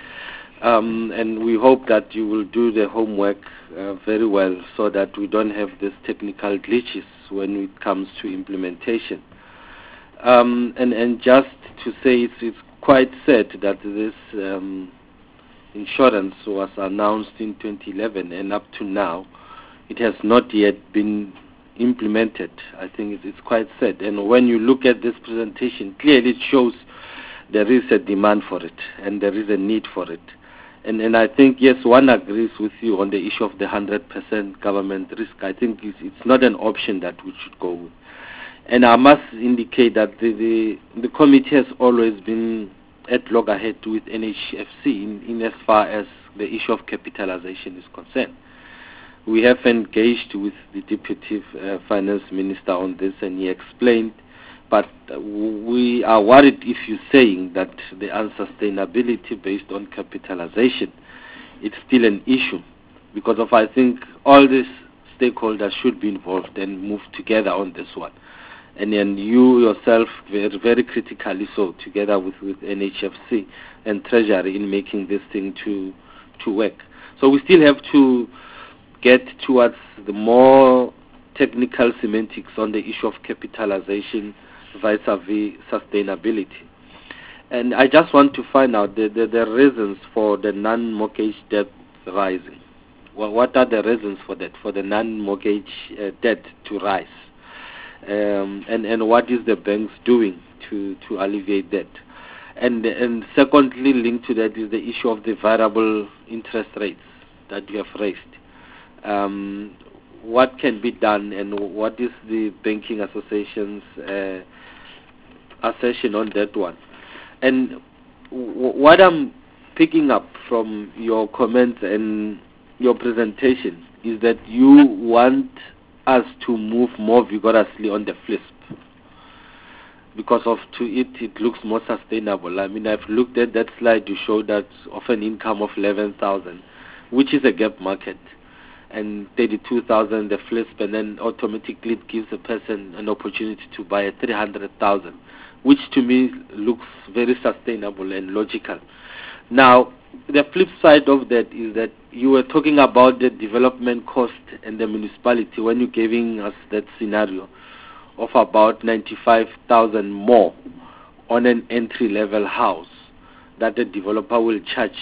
Um, and we hope that you will do the homework uh, very well so that we don't have these technical glitches when it comes to implementation. Um, and, and just to say, it's, it's quite sad that this um, insurance was announced in twenty eleven, and up to now, it has not yet been implemented. I think it's, it's quite sad. And when you look at this presentation, clearly it shows there is a demand for it, and there is a need for it. And, and I think, yes, one agrees with you on the issue of the one hundred percent government risk. I think it's, it's not an option that we should go with. And I must indicate that the, the, the committee has always been at loggerhead with N H F C in, in as far as the issue of capitalization is concerned. We have engaged with the Deputy uh, Finance Minister on this, and he explained, but uh, we are worried if you're saying that the unsustainability based on capitalization, it's still an issue, because of, I think, all these stakeholders should be involved and move together on this one. And then you yourself, very, very critically so, together with, with N H F C and Treasury in making this thing to, to work. So we still have to get towards the more technical semantics on the issue of capitalization vis-a-vis sustainability. And I just want to find out the, the, the reasons for the non-mortgage debt rising. Well, what are the reasons for that, for the non-mortgage uh, debt to rise? Um, and, and what is the banks doing to, to alleviate that? And, and secondly, linked to that is the issue of the variable interest rates that you have raised. Um, what can be done, and what is the Banking Association's uh, assertion on that one? And w what I'm picking up from your comments and your presentation is that you want us to move more vigorously on the F L I S P, because of to it it looks more sustainable. I mean, I've looked at that slide you showed that of an income of eleven thousand, which is a gap market, and thirty-two thousand the F L I S P, and then automatically it gives a person an opportunity to buy a three hundred thousand, which to me looks very sustainable and logical. Now, the flip side of that is that you were talking about the development cost and the municipality when you're giving us that scenario of about ninety-five thousand more on an entry-level house that the developer will charge,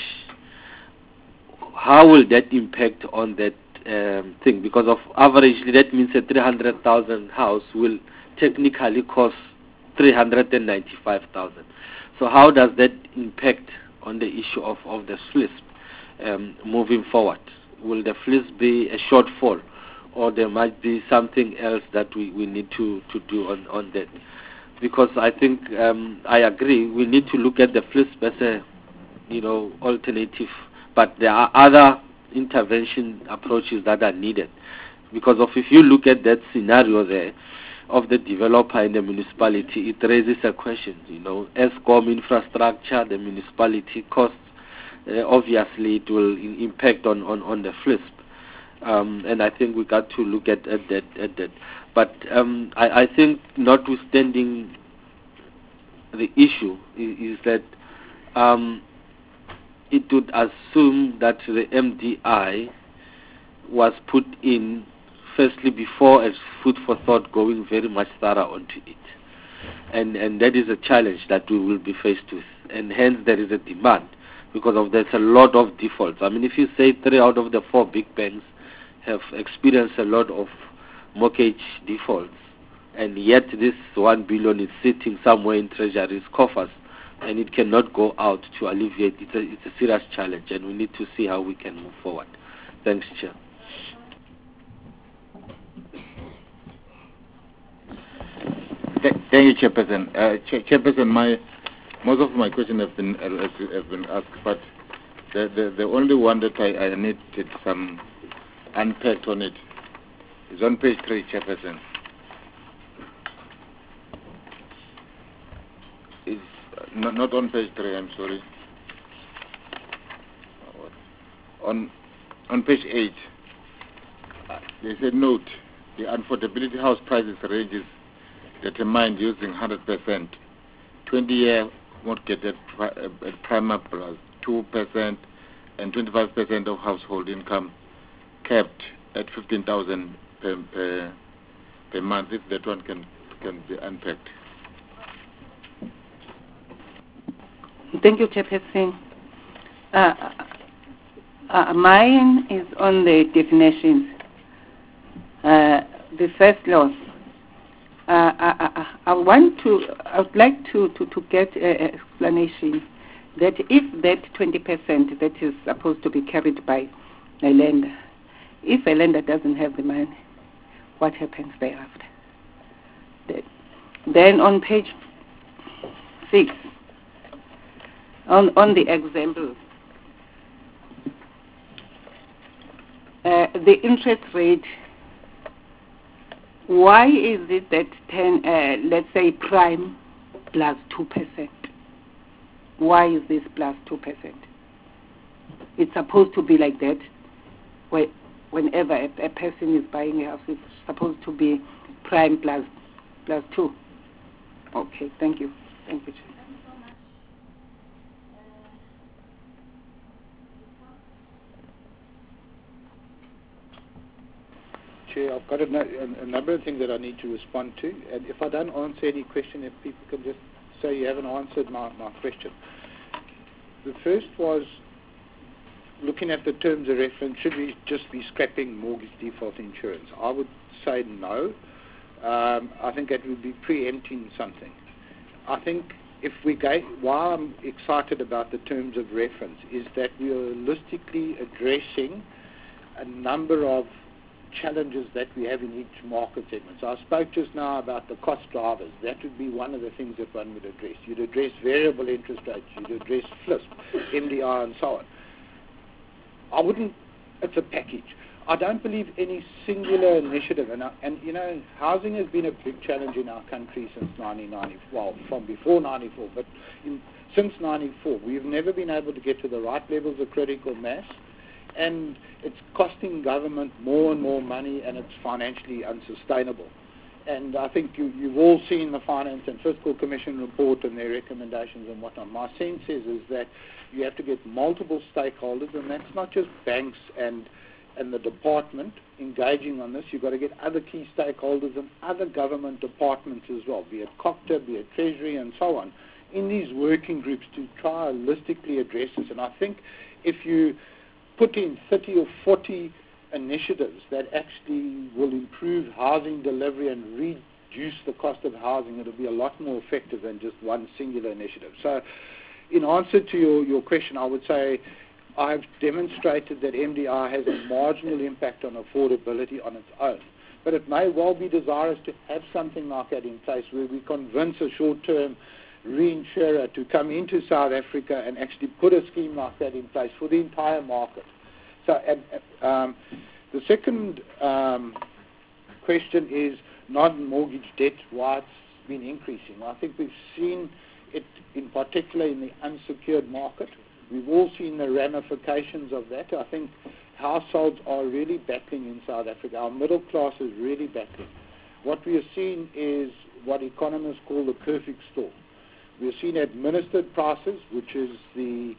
how will that impact on that um, thing? Because of averagely, that means a three hundred thousand house will technically cost three hundred ninety-five thousand. So how does that impact on the issue of, of the F L I S P um, moving forward? Will the F L I S P be a shortfall, or there might be something else that we, we need to, to do on, on that? Because I think um, I agree, we need to look at the F L I S P as a, you know, alternative, but there are other intervention approaches that are needed. Because of if you look at that scenario there of the developer in the municipality, it raises a question, you know, ESCOM infrastructure, the municipality costs, uh, obviously it will in impact on, on, on the F L I S P. Um, and I think we got to look at, at that. At that. But um, I, I think notwithstanding the issue is, is that um, it would assume that the M D I was put in firstly before as food for thought, going very much thorough onto it. And and that is a challenge that we will be faced with. And hence there is a demand because of there's a lot of defaults. I mean, if you say three out of the four big banks have experienced a lot of mortgage defaults, and yet this one billion is sitting somewhere in Treasury's coffers, and it cannot go out to alleviate. It's a, it's a serious challenge, and we need to see how we can move forward. Thanks, Chair. Th thank you, Chairperson. Uh, Chair Chairperson, my most of my questions have been uh, have been asked, but the the, the only one that I, I needed some unpacked on it is on page three, Chairperson. It's uh, not not on page three. I'm sorry. On on page eight, uh, there's a note: the affordability house prices ranges determined using one hundred percent, twenty-year mortgage at, pri at prima plus two percent, and twenty-five percent of household income capped at fifteen thousand per, per per month. If that one can can be unpacked. Thank you, Chairperson. Uh, uh, mine is on the definitions. Uh, the first clause. Uh, I, I, I want to, I would like to, to, to get an explanation that if that twenty percent that is supposed to be carried by a lender, if a lender doesn't have the money, what happens thereafter? Then on page six, on, on the example, uh, the interest rate, why is it that ten, uh, let's say prime plus two percent? Why is this plus two percent? It's supposed to be like that. Where, whenever a, a person is buying a house, it's supposed to be prime plus plus two. Okay, thank you. Thank you, Chair. Chair, I've got a, a, a number of things that I need to respond to, and if I don't answer any question, if people can just say you haven't answered my, my question. The first was looking at the terms of reference, should we just be scrapping mortgage default insurance? I would say no. Um, I think that would be preempting something. I think if we go, why I'm excited about the terms of reference is that we are holistically addressing a number of challenges that we have in each market segment. So I spoke just now about the cost drivers. That would be one of the things that one would address. You'd address variable interest rates, you'd address F L I S P, M D I, and so on. I wouldn't, it's a package. I don't believe any singular initiative, and, I, and you know, housing has been a big challenge in our country since nineteen ninety-four, well, from before ninety-four, but in, since ninety-four, we've never been able to get to the right levels of critical mass, and it's costing government more and more money, and it's financially unsustainable. And I think you, you've all seen the Finance and Fiscal Commission report and their recommendations and whatnot. My sense is, is that you have to get multiple stakeholders, and that's not just banks and and the department engaging on this. You've got to get other key stakeholders and other government departments as well, be it COGTA, be it Treasury, and so on, in these working groups to try holistically address this. And I think if you put in thirty or forty initiatives that actually will improve housing delivery and reduce the cost of housing, it'll be a lot more effective than just one singular initiative. So in answer to your, your question, I would say I've demonstrated that M D I has a marginal impact on affordability on its own. But it may well be desirous to have something like that in place where we convince a short-term reinsurer to come into South Africa and actually put a scheme like that in place for the entire market. So and, um, the second um, question is non-mortgage debt, why it's been increasing. I think we've seen it in particular in the unsecured market. We've all seen the ramifications of that. I think households are really battling in South Africa. Our middle class is really battling. What we are seeing is what economists call the perfect storm. We are seeing administered prices, which is the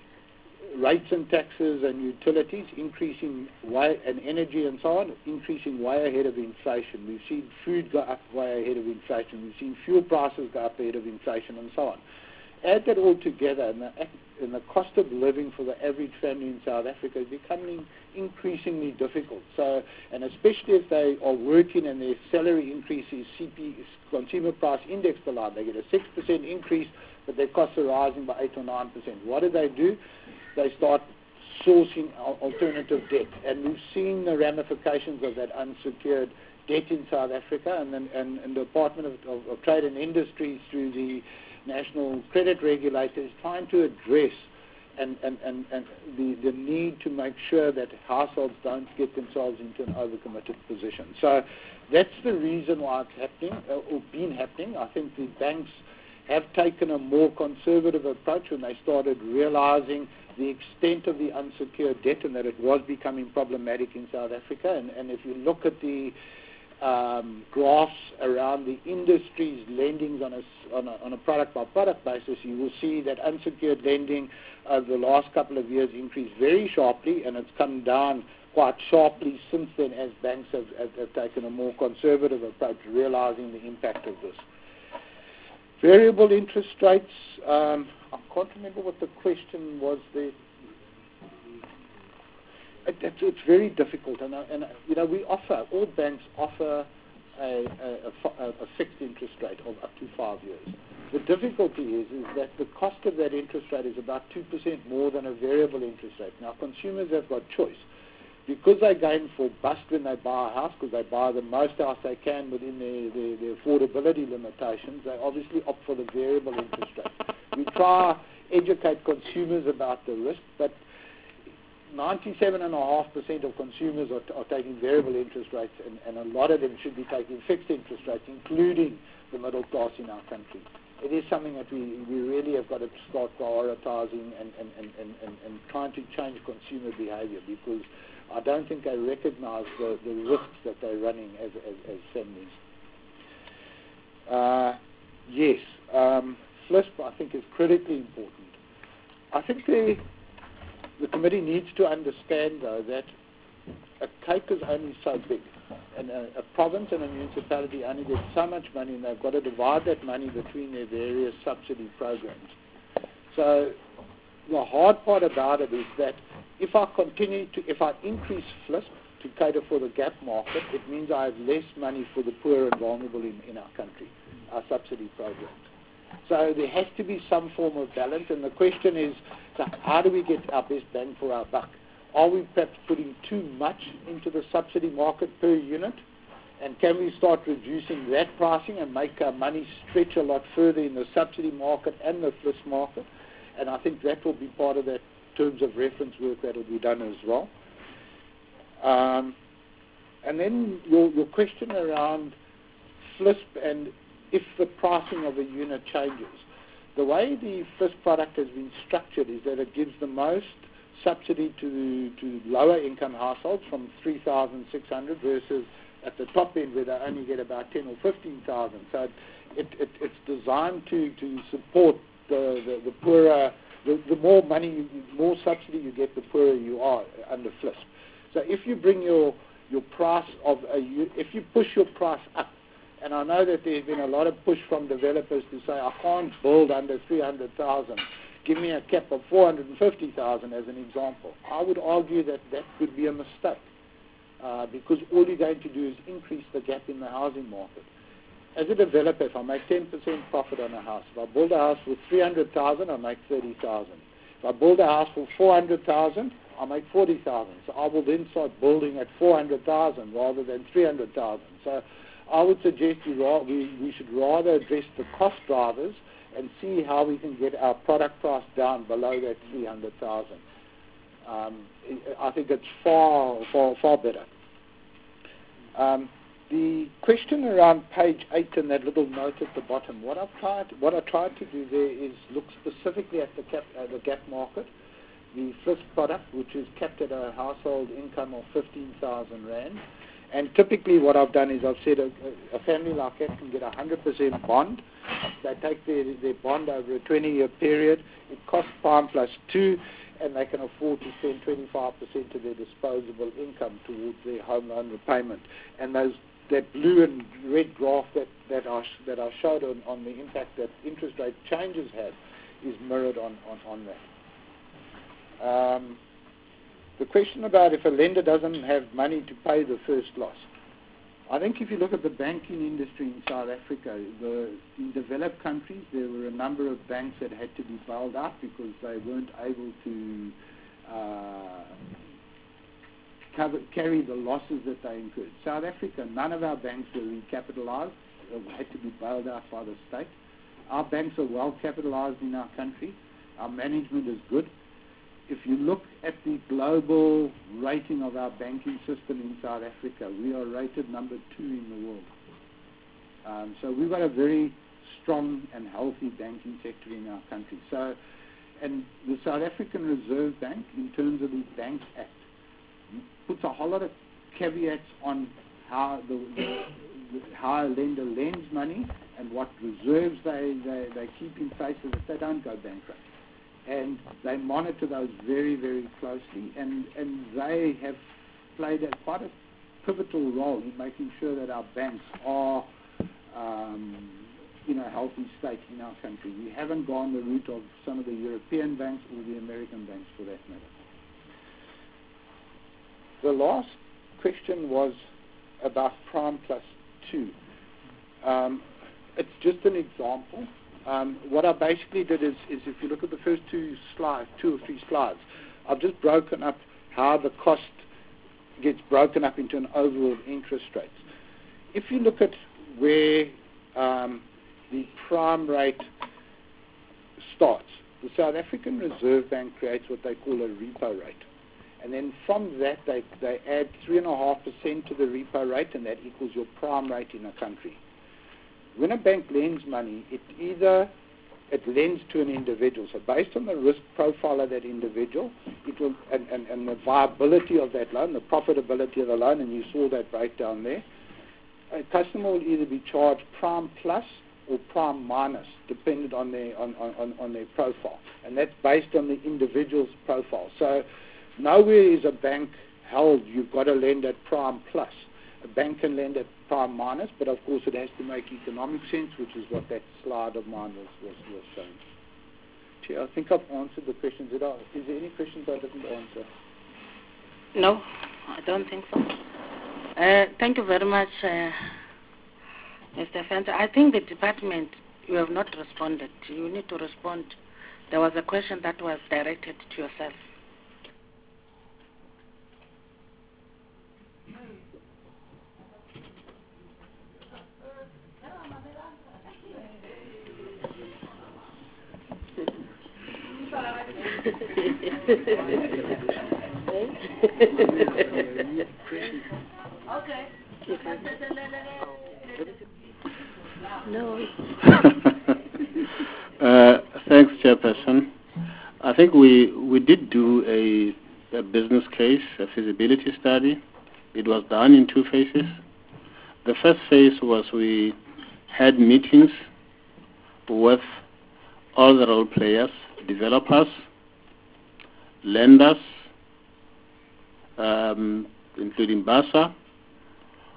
rates and taxes and utilities increasing way, and energy and so on, increasing way ahead of inflation. We've seen food go up way ahead of inflation. We've seen fuel prices go up ahead of inflation and so on. Add that all together, and the, and the cost of living for the average family in South Africa is becoming increasingly difficult. So, and especially if they are working and their salary increases C P, consumer price index aligned, they get a six percent increase, but their costs are rising by eight or nine percent. What do they do? They start sourcing alternative debt, and we've seen the ramifications of that unsecured debt in South Africa, and then and, and the Department of, of, of Trade and Industry through the National Credit Regulator is trying to address and, and, and, and the, the need to make sure that households don't get themselves into an overcommitted position. So that's the reason why it's happening, uh, or been happening. I think the banks have taken a more conservative approach when they started realizing the extent of the unsecured debt and that it was becoming problematic in South Africa. And, and if you look at the um, graphs around the industry's lendings on a, on, a, on a product-by-product basis, you will see that unsecured lending over the last couple of years increased very sharply, and it's come down quite sharply since then as banks have, have, have taken a more conservative approach, realizing the impact of this. Variable interest rates, um, I can't remember what the question was there. It, it, it's very difficult, and, and you know we offer, all banks offer a, a, a, a fixed interest rate of up to five years. The difficulty is, is that the cost of that interest rate is about two percent more than a variable interest rate. Now consumers have got choice. Because they gain for bust when they buy a house, because they buy the most house they can within their, their, their affordability limitations, they obviously opt for the variable interest rate. We try to educate consumers about the risk, but ninety-seven point five percent of consumers are, are taking variable interest rates, and, and a lot of them should be taking fixed interest rates, including the middle class in our country. It is something that we, we really have got to start prioritizing and, and, and, and, and, and trying to change consumer behavior, because I don't think they recognize the, the risks that they're running as, as, as families. Uh, yes, um, F L I S P I think is critically important. I think the, the committee needs to understand, though, that a cake is only so big, and a, a province and a municipality only get so much money, and they've got to divide that money between their various subsidy programs. So the hard part about it is that if I continue to, if I increase F L I S P to cater for the gap market, it means I have less money for the poor and vulnerable in, in our country, our subsidy programs. So there has to be some form of balance, and the question is, so how do we get our best bang for our buck? Are we perhaps putting too much into the subsidy market per unit? And can we start reducing that pricing and make our money stretch a lot further in the subsidy market and the F L I S P market? And I think that will be part of that terms of reference work that will be done as well. Um, and then your, your question around F L I S P and if the pricing of a unit changes. The way the F L I S P product has been structured is that it gives the most subsidy to to lower income households from three thousand six hundred versus at the top end where they only get about ten or fifteen thousand. So it, it, it's designed to, to support the, the, the poorer. The, the more money, more subsidy you get, the poorer you are under F L I S P. So if you bring your your price of a, if you push your price up And I know that there's been a lot of push from developers to say, I can't build under three hundred thousand. Give me a cap of four hundred fifty thousand as an example. I would argue that that would be a mistake uh, because all you're going to do is increase the gap in the housing market. As a developer, if I make ten percent profit on a house, if I build a house for three hundred thousand, I make thirty thousand. If I build a house for four hundred thousand, I make forty thousand. So I will then start building at four hundred thousand rather than three hundred thousand. So I would suggest we, ra- we, we should rather address the cost drivers and see how we can get our product price down below that three hundred thousand. Um, I think it's far, far, far better. Um, the question around page eight and that little note at the bottom, what I've tried, what I tried to do there is look specifically at the, cap, uh, the gap market, the first product, which is capped at a household income of fifteen thousand rand. And typically what I've done is I've said a, a family like that can get a one hundred percent bond. They take their, their bond over a twenty-year period. It costs prime plus two, and they can afford to spend twenty-five percent of their disposable income towards their home loan repayment. And those that blue and red graph that, that, I, that I showed on, on the impact that interest rate changes have is mirrored on, on, on that. Um, the question about if a lender doesn't have money to pay the first loss. I think if you look at the banking industry in South Africa, the, in developed countries, there were a number of banks that had to be bailed out because they weren't able to uh, cover, carry the losses that they incurred. South Africa, none of our banks were recapitalized, had to be bailed out by the state. Our banks are well capitalized in our country. Our management is good. If you look at the global rating of our banking system in South Africa, we are rated number two in the world. Um, so we've got a very strong and healthy banking sector in our country. So, and the South African Reserve Bank, in terms of the Banks Act, puts a whole lot of caveats on how the, the, the how a lender lends money and what reserves they, they, they keep in place so that they don't go bankrupt. And they monitor those very, very closely, and, and they have played a, quite a pivotal role in making sure that our banks are um, in a healthy state in our country. We haven't gone the route of some of the European banks or the American banks for that matter. The last question was about prime plus two. Um, it's just an example. Um, what I basically did is, is if you look at the first two slides, two or three slides, I've just broken up how the cost gets broken up into an overall interest rate. If you look at where um, the prime rate starts, the South African Reserve Bank creates what they call a repo rate. And then from that, they, they add three point five percent to the repo rate, and that equals your prime rate in a country. When a bank lends money, it either it lends to an individual. So based on the risk profile of that individual, it will and, and, and the viability of that loan, the profitability of the loan, and you saw that breakdown there, a customer will either be charged prime plus or prime minus, dependent on their on, on, on their profile. And that's based on the individual's profile. So nowhere is a bank held, you've got to lend at prime plus. A bank can lend at prime minus, but of course it has to make economic sense, which is what that slide of mine was, was, was showing. Chair, I think I've answered the questions. Did I, is there any questions I didn't answer? No, I don't think so. Uh, thank you very much, uh, Mister Fenter. I think the department, you have not responded. You need to respond. There was a question that was directed to yourself. Okay. No. uh, thanks, Chairperson. I think we we did do a, a business case, a feasibility study. It was done in two phases. The first phase was we had meetings with all the role players, developers, lenders, um, including BASA,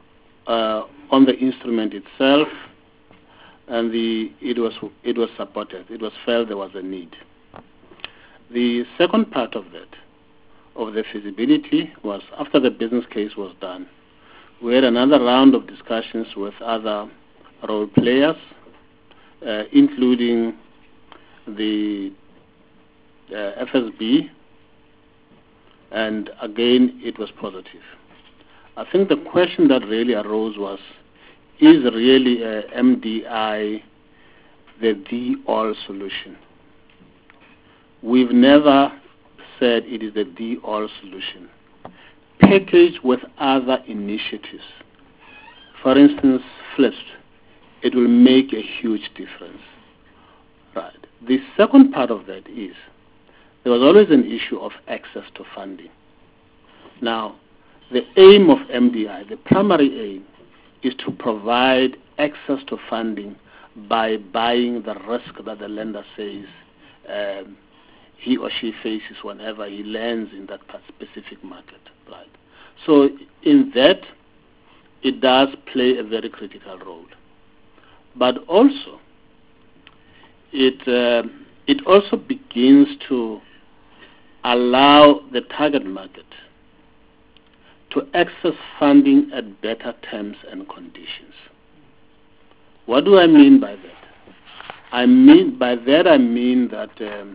uh, on the instrument itself, and the, it was it was supported. It was felt there was a need. The second part of that, of the feasibility, was after the business case was done, we had another round of discussions with other role players, uh, including the uh, F S B, and again it was positive. I think the question that really arose was, is really uh, M D I the the-all solution? We've never said it is the the-all solution. Packaged with other initiatives, for instance, FLIPS, it will make a huge difference. Right. The second part of that is, there was always an issue of access to funding. Now, the aim of M D I, the primary aim, is to provide access to funding by buying the risk that the lender says um, he or she faces whenever he lands in that specific market. Right. So in that, it does play a very critical role. But also, it uh, it also begins to allow the target market to access funding at better terms and conditions. What do I mean by that? I mean by that I mean that um,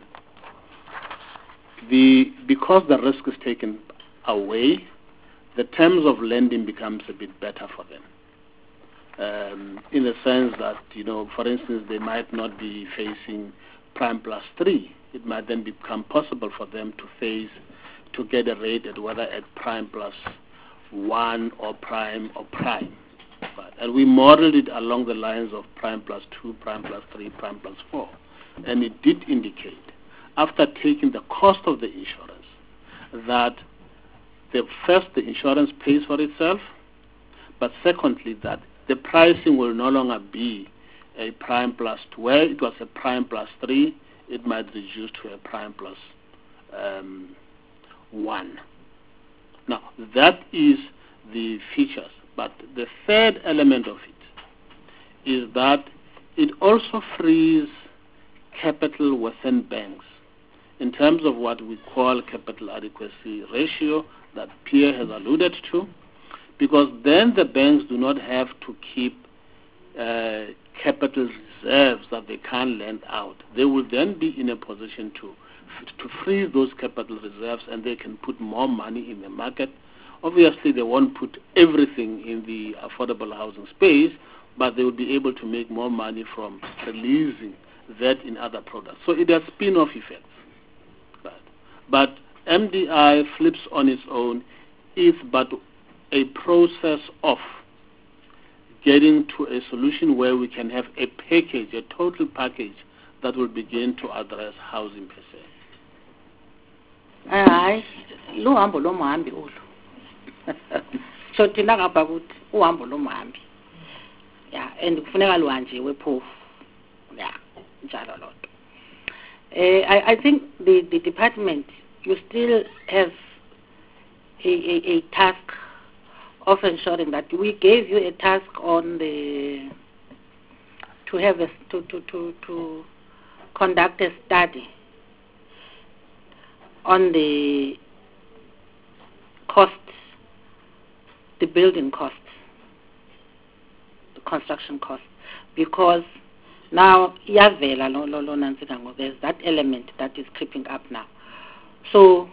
the because the risk is taken away, the terms of lending becomes a bit better for them. Um, in the sense that, you know, for instance, they might not be facing prime plus three. It might then become possible for them to face, to get a rate at whether at prime plus one or prime or prime. Right. And we modeled it along the lines of prime plus two, prime plus three, prime plus four. And it did indicate, after taking the cost of the insurance, that the first, the insurance pays for itself, but secondly, that the pricing will no longer be a prime plus two. Where it was a prime plus three, it might reduce to a prime plus um, one. Now, that is the features. But the third element of it is that it also frees capital within banks in terms of what we call capital adequacy ratio that Pierre has alluded to, because then the banks do not have to keep uh, capital reserves that they can't lend out. They will then be in a position to to freeze those capital reserves, and they can put more money in the market. Obviously, they won't put everything in the affordable housing space, but they will be able to make more money from releasing that in other products. So it has spin-off effects. Right. But M D I FLIPS on its own is but a process of getting to a solution where we can have a package, a total package that will begin to address housing per se. Hayi, lo hambo lo muhambi ulu. So thina ngapha ukuthi uhambo lo muhambi. Yeah, and kufuneka luhanjiwe phofu. Yeah, njalo lonto. Eh I I think the the department, you still have a a, a task of ensuring that we gave you a task on the to have a to to to, to conduct a study on the costs, the building costs, the construction costs, because now iyavela lo lo lo nantsika ngo, there's that element that is creeping up now. So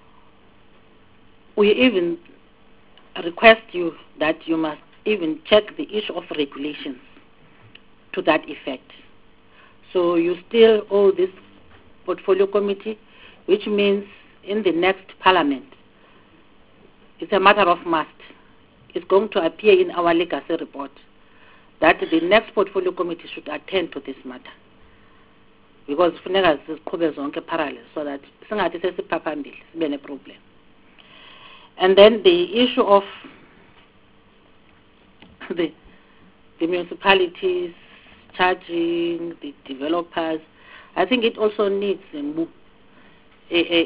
we even request you that you must even check the issue of regulations to that effect. So you still owe this portfolio committee, which means in the next parliament, it's a matter of must. It's going to appear in our legacy report that the next portfolio committee should attend to this matter, because funeka ziqhube zonke parallel, so that singathi sesiphaphambili sibe ne problem. And then the issue of the, the municipalities charging the developers, I think it also needs a, a, a,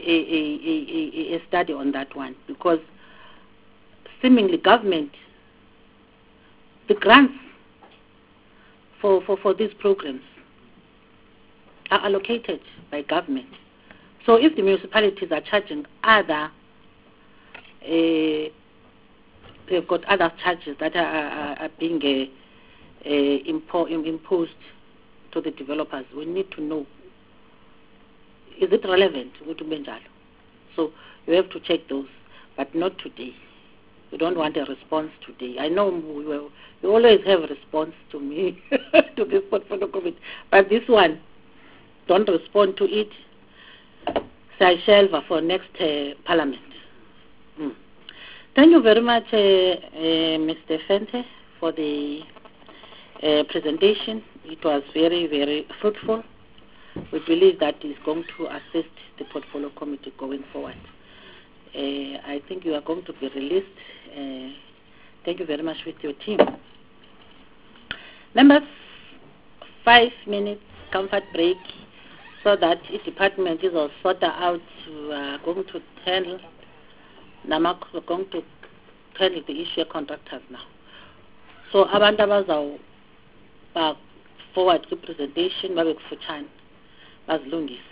a, a study on that one, because seemingly government the grants for, for, for these programs are allocated by government. So if the municipalities are charging other, uh, they've got other charges that are, are, are being uh, uh, impo imposed to the developers, we need to know, is it relevant? So you have to check those, but not today. We don't want a response today. I know we will, you always have a response to me, to this portfolio committee, but this one, don't respond to it. Say shelve for next uh, parliament. Mm. Thank you very much, uh, uh, Mister Fente, for the uh, presentation. It was very, very fruitful. We believe that is going to assist the portfolio committee going forward. Uh, I think you are going to be released. Uh, thank you very much with your team. Members, five minutes comfort break so that the department is all sorted out. We are going to handle, we're going to handle the issue of contractors now. So abantu abazaw forward to presentation babe kufutshane bazilungise.